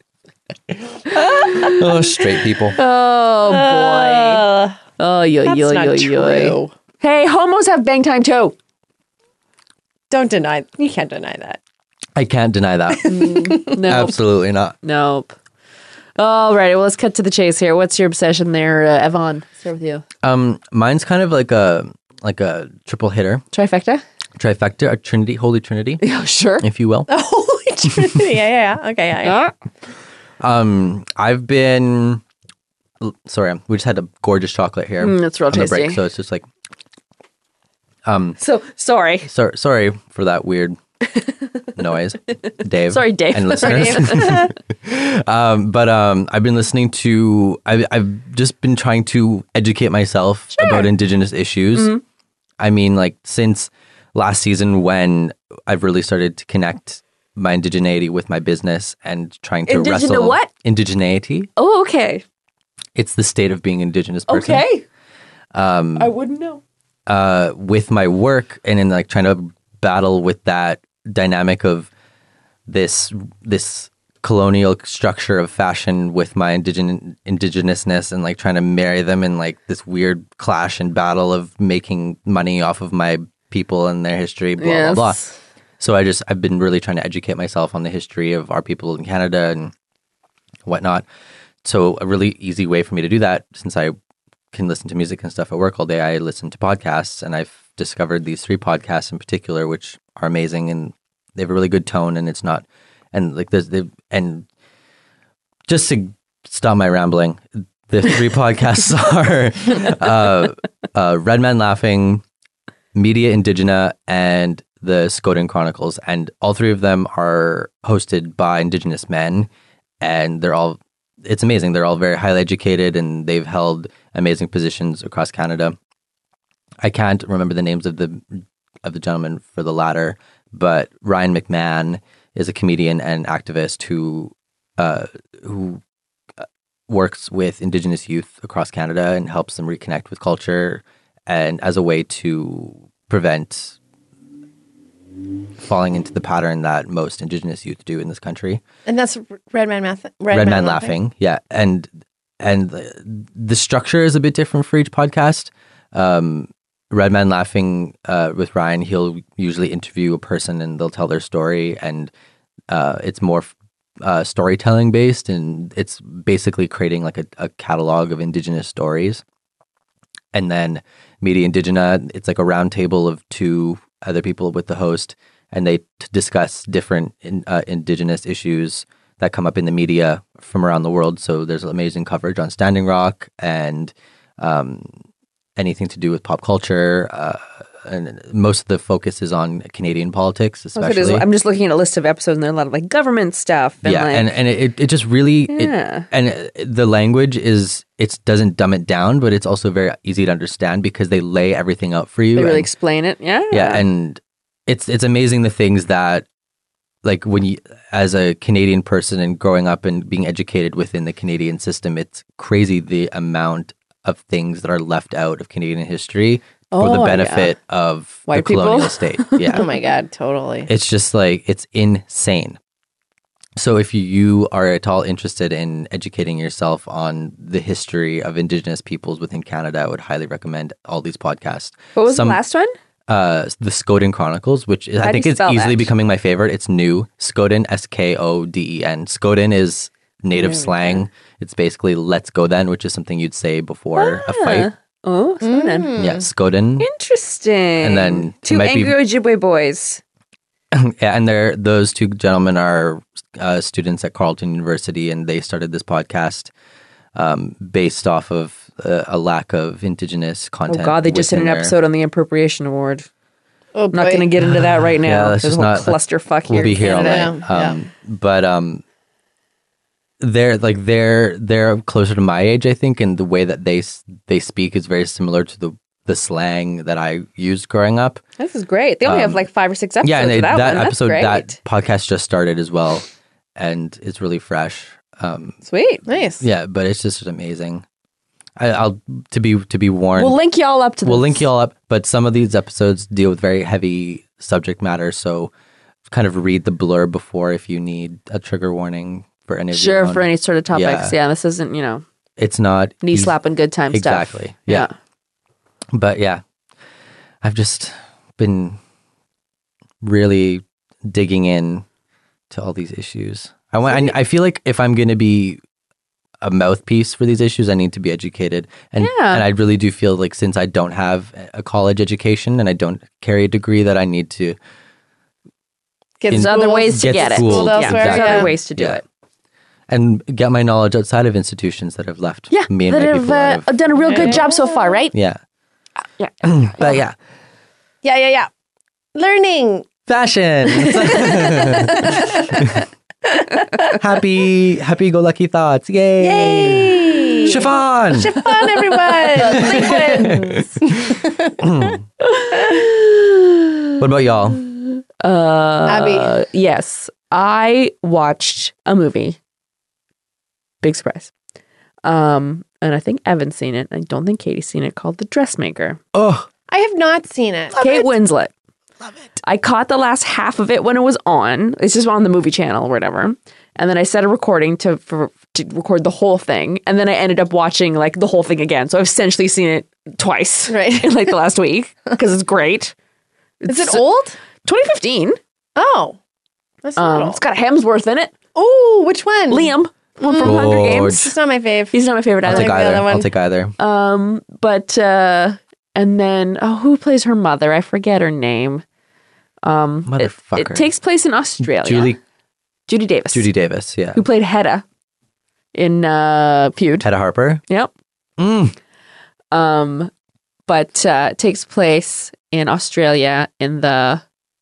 Oh, straight people. Oh boy. Oh yo That's yo not yo true. yo. Hey, homos have bang time too. Don't deny. You can't deny that. I can't deny that. Nope. Absolutely not. Nope. All right. Well, let's cut to the chase here. What's your obsession there, Yvonne? Start with you. Mine's kind of like a triple hitter, Trifecta. trifecta, a trinity, holy trinity, Yeah, sure. if you will. Holy Trinity. Yeah. Okay, yeah. I've been. Sorry, we just had a gorgeous chocolate here. That's real on the break, tasty. so it's just like. So sorry. Sorry for that weird noise, Dave. Sorry, Dave. and listeners. But I've been listening to. I've just been trying to educate myself about Indigenous issues. I mean, like since last season when I've really started to connect my indigeneity with my business and trying to wrestle what? indigeneity. Oh, okay. It's the state of being Indigenous person. Okay. I wouldn't know. With my work and in like trying to battle with that dynamic of this colonial structure of fashion with my indigenousness and like trying to marry them in like this weird clash and battle of making money off of my people and their history, blah, blah, blah. So I've been really trying to educate myself on the history of our people in Canada and whatnot. So a really easy way for me to do that, since I can listen to music and stuff at work all day, I listen to podcasts, and I've discovered these 3 podcasts in particular, which are amazing, and they have a really good tone, and it's not, and like and just to stop my rambling, the 3 podcasts are Red Man Laughing, Media Indigena, and the Skoden Chronicles, and all 3 of them are hosted by Indigenous men, and it's amazing. They're all very highly educated, and they've held amazing positions across Canada. I can't remember the names of the gentlemen for the latter, but Ryan McMahon is a comedian and activist who works with Indigenous youth across Canada and helps them reconnect with culture, and as a way to prevent falling into the pattern that most Indigenous youth do in this country. And that's Red Man Laughing. Yeah. And the structure is a bit different for each podcast. Red Man Laughing with Ryan, he'll usually interview a person and they'll tell their story, and it's more storytelling based, and it's basically creating like a catalog of Indigenous stories. And then Media Indigena, it's like a round table of 2 other people with the host, and they discuss different Indigenous issues that come up in the media from around the world. So there's amazing coverage on Standing Rock and anything to do with pop culture. And most of the focus is on Canadian politics, especially. I'm just looking at a list of episodes, and there's a lot of like government stuff. And and it just really, and the language it doesn't dumb it down, but it's also very easy to understand because they lay everything out for you. They really explain it. Yeah. Yeah. And it's amazing the things that, like, when you, as a Canadian person and growing up and being educated within the Canadian system, it's crazy the amount of things that are left out of Canadian history for the benefit of white the colonial people. state. Yeah. Oh my God, totally. It's just like, it's insane. So if you are at all interested in educating yourself on the history of Indigenous peoples within Canada, I would highly recommend all these podcasts. What was the last one? The Skoden Chronicles, which I think is easily becoming my favorite. It's new. Skoden, Skoden. Skoden is native slang. It's basically "let's go then," which is something you'd say before a fight. Oh, Skoden. Yeah, Skoden. Interesting. And then 2 angry Ojibwe boys. Yeah, and those 2 gentlemen are students at Carleton University, and they started this podcast based off of a lack of Indigenous content. Oh God, they just did an episode on the Appropriation Award. Oh, I'm not going to get into that right now. Yeah, There's a whole clusterfuck here. We'll be here all Canada. night. But they're closer to my age, I think, and the way that they speak is very similar to the slang that I used growing up. This is great. They only have like 5 or 6 episodes. Yeah, and of that one. episode, That's great. that podcast just started as well, and it's really fresh. Sweet. Nice. Yeah, but it's just amazing. I'll to be warned. We'll link you all up to this. We'll link you all up, but some of these episodes deal with very heavy subject matter, so kind of read the blurb before if you need a trigger warning for any of your own. for any sort of topics. Yeah, this isn't, It's not knee slapping good time stuff. Exactly. Yeah. But yeah, I've just been really digging in to all these issues. I feel like if I'm going to be a mouthpiece for these issues, I need to be educated. And I really do feel like since I don't have a college education and I don't carry a degree, that I need to There's other ways to get it. Schooled, There's exactly. other ways to do it. And get my knowledge outside of institutions that have left me and that my people out have done a real good job so far, right? Yeah. Yeah. But yeah. Yeah. Learning. Fashion. Happy go lucky thoughts. Yay. Yay. Chiffon. Chiffon, everyone. Liquids. What about y'all? Abby. Yes. I watched a movie. Big surprise. And I think Evan's seen it. I don't think Katie's seen it, called The Dressmaker. Oh, I have not seen it. Kate Winslet. Love it. I caught the last half of it when it was on. It's just on the movie channel or whatever. And then I set a recording to record the whole thing. And then I ended up watching like the whole thing again. So I've essentially seen it twice in like the last week because it's great. Is it old? 2015. Oh. That's not old. It's got Hemsworth in it. Oh, which one? Liam. One from Hunger Games. It's not my fave. He's not my favorite I'll either. take either. I'll take either. But and then who plays her mother? I forget her name. Motherfucker. It takes place in Australia. Judy Davis. Judy Davis, yeah. Who played Hedda in Feud. Hedda Harper? Yep. But it takes place in Australia in the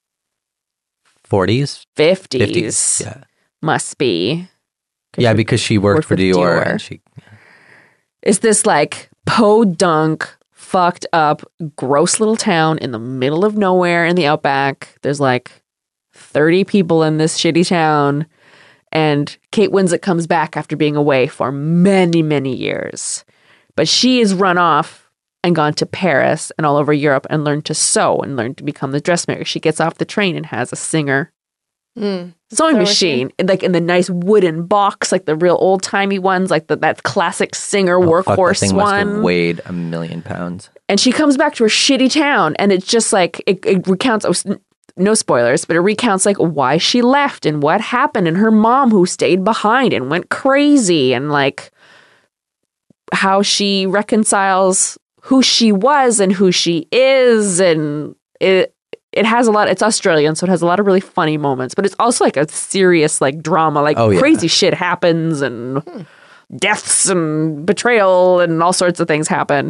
40s? 50s. Yeah. Must be. Yeah, because she worked for Dior. And she... It's this like podunk, fucked up, gross little town in the middle of nowhere in the outback. There's like 30 people in this shitty town. And Kate Winslet comes back after being away for many, many years. But she is run off and gone to Paris and all over Europe and learned to sew and learned to become the dressmaker. She gets off the train and has a sewing machine, like in the nice wooden box, like the real old timey ones, like that classic Singer workhorse that thing one. Must have weighed 1 million pounds. And she comes back to her shitty town, and it's just like it recounts. No spoilers, but it recounts like why she left and what happened, and her mom who stayed behind and went crazy, and like how she reconciles who she was and who she is, and it has a lot. It's Australian, so it has a lot of really funny moments, but it's also like a serious like drama. Like crazy shit happens, and deaths and betrayal and all sorts of things happen.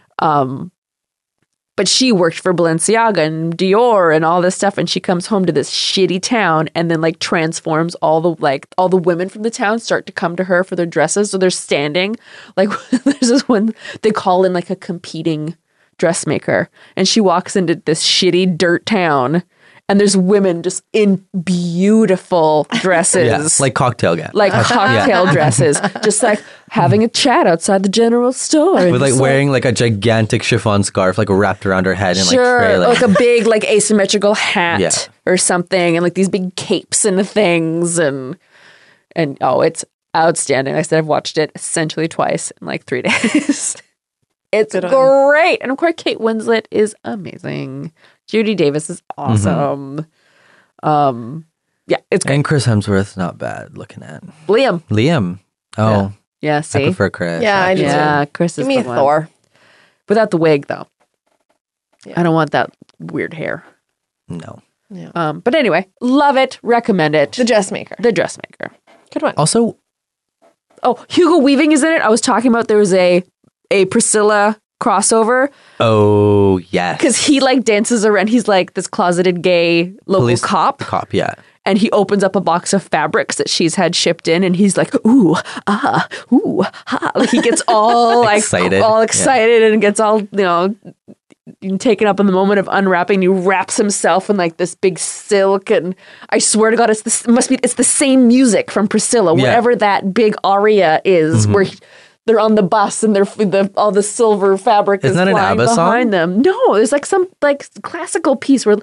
But she worked for Balenciaga and Dior and all this stuff, and she comes home to this shitty town and then like transforms all the women from the town start to come to her for their dresses. So they're standing like there's this one they call in like a competing dressmaker, and she walks into this shitty dirt town, and there's women just in beautiful dresses, like cocktail gown, like cocktail dresses, just like having a chat outside the general store, with like wearing like a gigantic chiffon scarf like wrapped around her head and like trailing. Like a big like asymmetrical hat or something, and like these big capes and things, and it's outstanding. Like I said, I've watched it essentially twice in like 3 days. It's great. And of course, Kate Winslet is amazing. Judy Davis is awesome. Yeah, it's great. And Chris Hemsworth's not bad looking at. Liam. Oh. Yeah, see? I prefer Chris. Yeah, I do. Yeah, Chris is Give me the a Thor. Without the wig, though. Yeah. I don't want that weird hair. No. Yeah. But anyway, love it. Recommend it. The Dressmaker. The Dressmaker. Good one. Also, Hugo Weaving is in it. I was talking about there was a Priscilla crossover. Oh, yes. Because he like dances around. He's like this closeted gay local cop. Yeah. And he opens up a box of fabrics that she's had shipped in, and he's like, ooh, ah, ooh, ha. Like he gets all excited. And gets all, taken up in the moment of unwrapping. He wraps himself in like this big silk, and I swear to God, it's the same music from Priscilla, wherever that big aria is, where they're on the bus and all the silver fabric is flying ABBA behind song? them. No, there's like some like classical piece where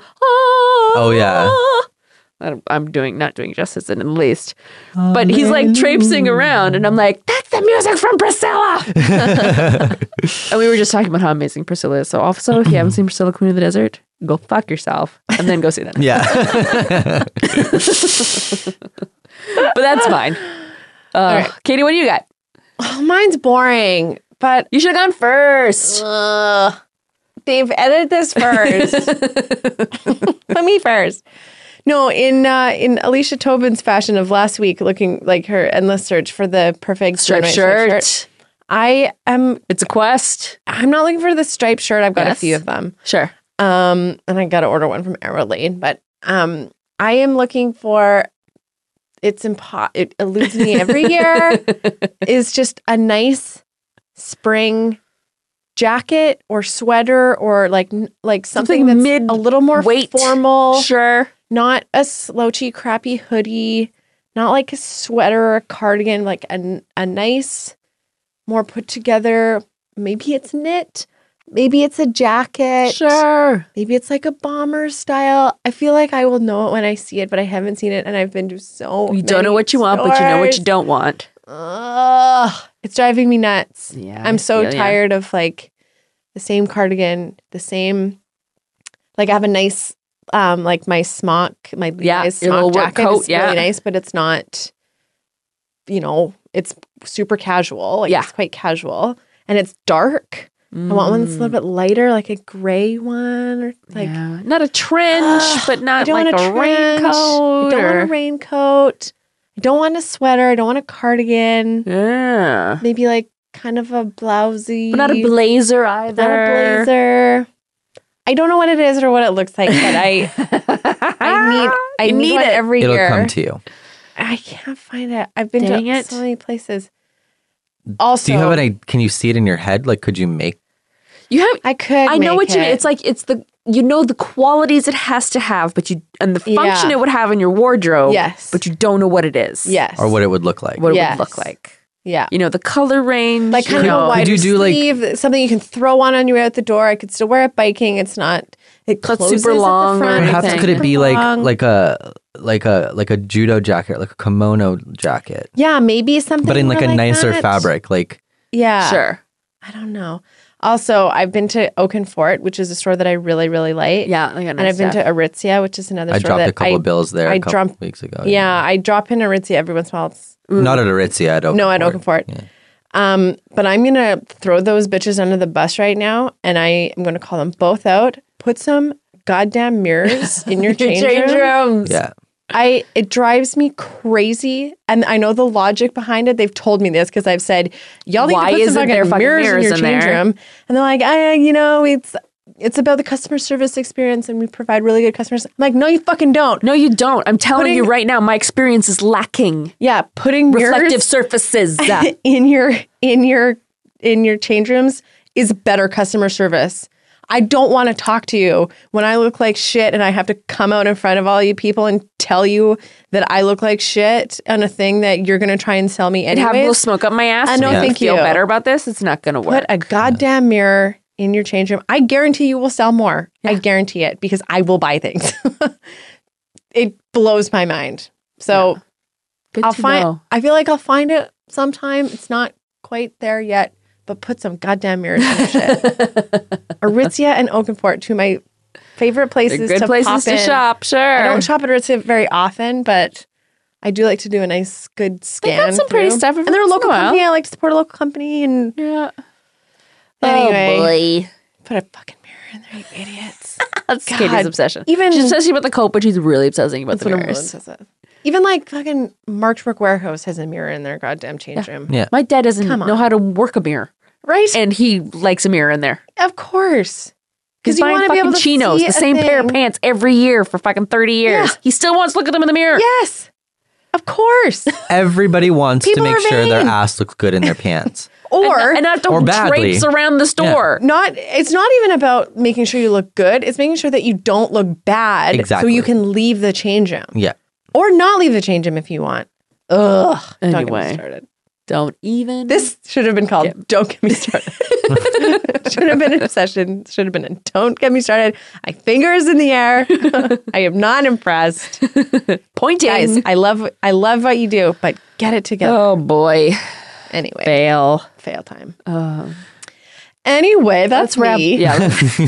I'm not doing justice in the least. But he's like traipsing around, and I'm like, that's the music from Priscilla. And we were just talking about how amazing Priscilla is. So also, if you haven't seen Priscilla, Queen of the Desert, go fuck yourself and then go see that. Yeah. But that's fine. right. Katie, what do you got? Oh, mine's boring, but You should have gone first. Dave, edit this first. Put me first. No, in Alicia Tobin's fashion of last week, looking like her endless search for the perfect Striped shirt. It's a quest. I'm not looking for the striped shirt. I've got a few of them. Sure. And I got to order one from Arrow Lane, but I am looking for. It eludes me every year. Is just a nice spring jacket or sweater or like something that's mid a little more weight. formal. Sure. Not a slouchy, crappy hoodie. Not like a sweater or a cardigan. Like a nice, more put together. Maybe it's knit. Maybe it's a jacket. Sure. Maybe it's like a bomber style. I feel like I will know it when I see it, but I haven't seen it, and I've been to so You don't know what you want, but you know what you don't want. Ugh, it's driving me nuts. Yeah. I'm so Yeah, yeah. tired of like the same cardigan, the same. Like I have a nice, like my smock, my Levi's your little smock work jacket coat, is yeah. really nice, but it's not. It's super casual. Like Yeah. it's quite casual, and it's dark. I want one that's a little bit lighter, like a gray one, or like Yeah. Not a trench, but I not don't like want a trench. raincoat. I don't want a raincoat. I don't want a sweater. I don't want a cardigan. Yeah. Maybe like kind of a blousey. But not a blazer either. Not a blazer. I don't know what it is or what it looks like, but I You need one it. every It'll year. come to you. I can't find it. I've been Dang to it. so many places. Also, Do you have any? Can you see it in your head? Like, could you make? You have. I could. I know make what you mean. it. It's like it's the the qualities it has to have, but you and the function Yeah. it would have in your wardrobe. Yes. But you don't know what it is. Yes. Or what it would look like. What it Yes. would look like. Yeah. You know, the color range. Like kind you of know. a wider you do, like- sleeve, something you can throw on your way out the door. I could still wear it biking. It's not. It Not closes super at the long or front. anything. Perhaps could it be Long. like a judo jacket, like a kimono jacket, Yeah, maybe something. but in like more a nicer that. fabric, like Yeah. Sure. I don't know. Also, I've been to Oakenfort, which is a store that I really, really like. Yeah. Like And I've been to Aritzia, which is another I store dropped that a couple of bills there I a couple dropped- weeks ago. Yeah, I drop in Aritzia every once in a while. It's, Not at Aritzia, at Oakenfort. no, at Oakenfort. Yeah. But I'm going to throw those bitches under the bus right now, and I am going to call them both out. Put some goddamn mirrors in your change room. rooms. Yeah. It drives me crazy, and I know the logic behind it. They've told me this because I've said, "Y'all need Why to put some isn't there fucking fucking mirrors in mirrors your in change there? room." And they're like, it's about the customer service experience, and we provide really good customers." I'm like, no, you fucking don't. No, you don't. I'm telling Putting- you right now, my experience is lacking. Yeah, putting Reflective mirrors surfaces. in your change rooms is better customer service. I don't want to talk to you when I look like shit and I have to come out in front of all you people and tell you that I look like shit on a thing that you're going to try and sell me And have a little anyways. smoke up my ass. I know, to make me thank feel you. better about this. It's not going to work. Put a goddamn mirror in your change room. I guarantee you will sell more. I guarantee it because I will buy things. It blows my mind. So Good I'll to find. know. I feel like I'll find it sometime. It's not quite there yet, but put some goddamn mirrors in your shit. Aritzia and Oakenfort, two of my favorite places They're good to places pop to in. shop. Sure. I don't shop at Aritzia very often, but I do like to do a nice, good scan. some pretty through. stuff every and they're a once in a local while. company. I like to support a local company. And Yeah. anyway, Oh boy. put a fucking mirror in there, you idiots. That's God. Katie's obsession. Even- she's obsessing about the coat, but she's really obsessing about That's the what I'm mirrors. really Even like fucking Mark's Work Warehouse has a mirror in their goddamn change room. Yeah. My dad doesn't Come on. know how to work a mirror, Right? and he likes a mirror in there. Of course. He's you buying wanna be fucking able to chinos, see the a same pair of thing. pants every year for fucking 30 years. Yeah. He still wants to look at them in the mirror. Yes. Of course. Everybody wants People to make are sure their vain. ass looks good in their pants. Or and not to Or badly. traipse around the store. it's not even about making sure you look good. It's making sure that you don't look bad. Exactly. So you can leave the change room. Yeah. Or not leave the change room if you want. Ugh. Don't get Anyway. me started. Don't even. This should have been called Don't Get Me Started. Should have been an obsession. Should have been a Don't Get Me Started. My fingers in the air. I am not impressed. pointing. Guys, I love what you do, but get it together. Oh boy. Anyway, Fail. fail time. Anyway, that's wrap. me. Yeah.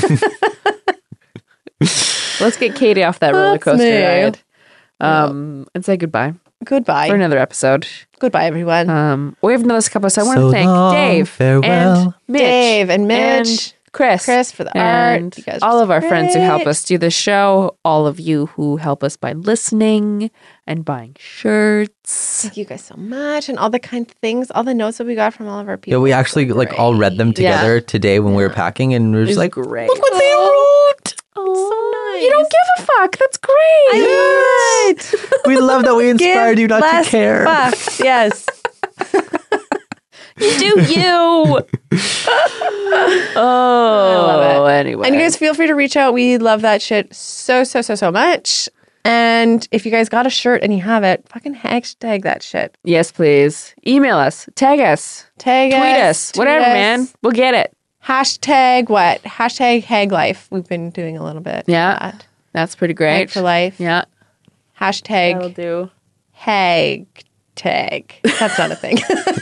Let's get Katie off that roller That's coaster me. ride. And say goodbye Goodbye. for another episode. Goodbye, everyone. We have another couple, so I want So to thank long, Dave, farewell. and Mitch, Dave and Mitch, and Chris, for the and art. You guys are all so of our friends who help great. us do the show. All of you who help us by listening and buying shirts. Thank you guys so much, and all the kind of things, all the notes that we got from all of our people. Yeah, we actually like all read them together today when we were packing, and we were just like, great. look what they wrote. Oh, nice. you don't give a fuck. That's great. I love it. We love that we inspired you not Less to care. fucks. Yes. You do you. Oh, anyway. And you guys feel free to reach out. We love that shit so much. And if you guys got a shirt and you have it, fucking hashtag that shit. Yes, please. Email us. Tag us. Tag Tweet us. us. Whatever, man. We'll get it. Hashtag what? Hashtag Hag Life. We've been doing a little bit. Yeah. Of that. That's pretty great. Hag for life. Yeah. Hashtag do. Hag tag. That's not a thing.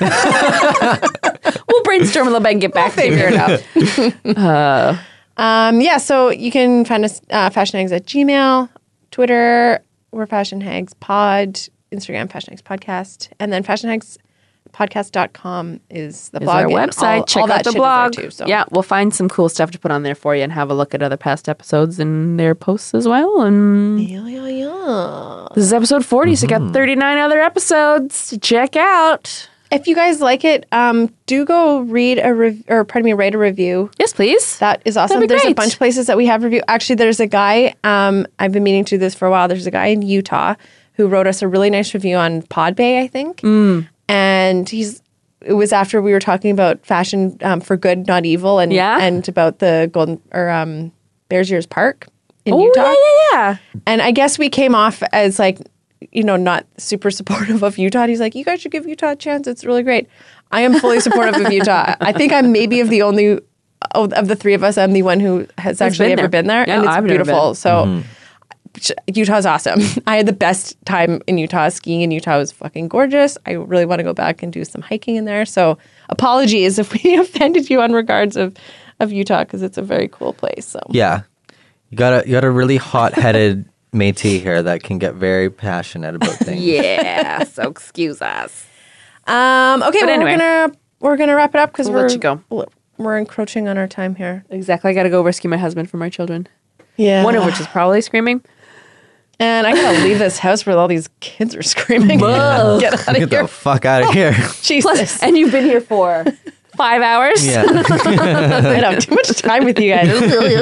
We'll brainstorm a little bit and get back to Figure it out. Yeah, so you can find us Fashion Hags at Gmail, Twitter, we're Fashion Hags Pod, Instagram, Fashion Hags Podcast, and then fashionhagspodcast.com is the Is blog. our and website. Check all that out the shit is there blog. too, so. Yeah, we'll find some cool stuff to put on there for you and have a look at other past episodes and their posts as well. And Yeah. this is episode 40, so you got 39 other episodes to check out. If you guys like it, do go write a review. Yes, please. That is awesome. That'd be There's a great. bunch of places that we have review. Actually, there's a guy, I've been meaning to do this for a while. There's a guy in Utah who wrote us a really nice review on Podbay, I think. And it was after we were talking about fashion for good, not evil, and and about the Bears Ears Park in Utah. Yeah. And I guess we came off as like, not super supportive of Utah. And he's like, you guys should give Utah a chance. It's really great. I am fully supportive of Utah. I think I'm maybe of the three of us, I'm the one who has actually ever been there. Yeah, and it's I've never beautiful. been. So Utah's awesome. I had the best time in Utah. Skiing in Utah was fucking gorgeous. I really want to go back and do some hiking in there. So apologies if we offended you on regards of Utah, because it's a very cool place. So Yeah. You got a really hot-headed Métis here that can get very passionate about things. Yeah. So excuse us. Okay, But well, anyway. we're gonna wrap it up because We'll let you go. We're encroaching on our time here. Exactly. I got to go rescue my husband from our children. Yeah, One of which is probably screaming. and I gotta leave this house where all these kids are screaming. Whoa. Get out of Get here, the fuck out of here. Jesus! And you've been here for 5 hours? Yeah. I have too much time with you guys.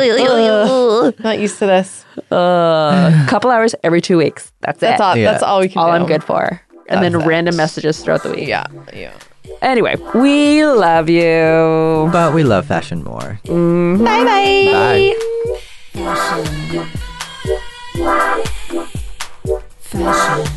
Not used to this. A couple hours every 2 weeks. That's it. That's all. Yeah. That's all we can All do. I'm good for. And then random messages throughout the week. Yeah. Anyway, we love you. But we love fashion more. Bye. Bye. Fashion.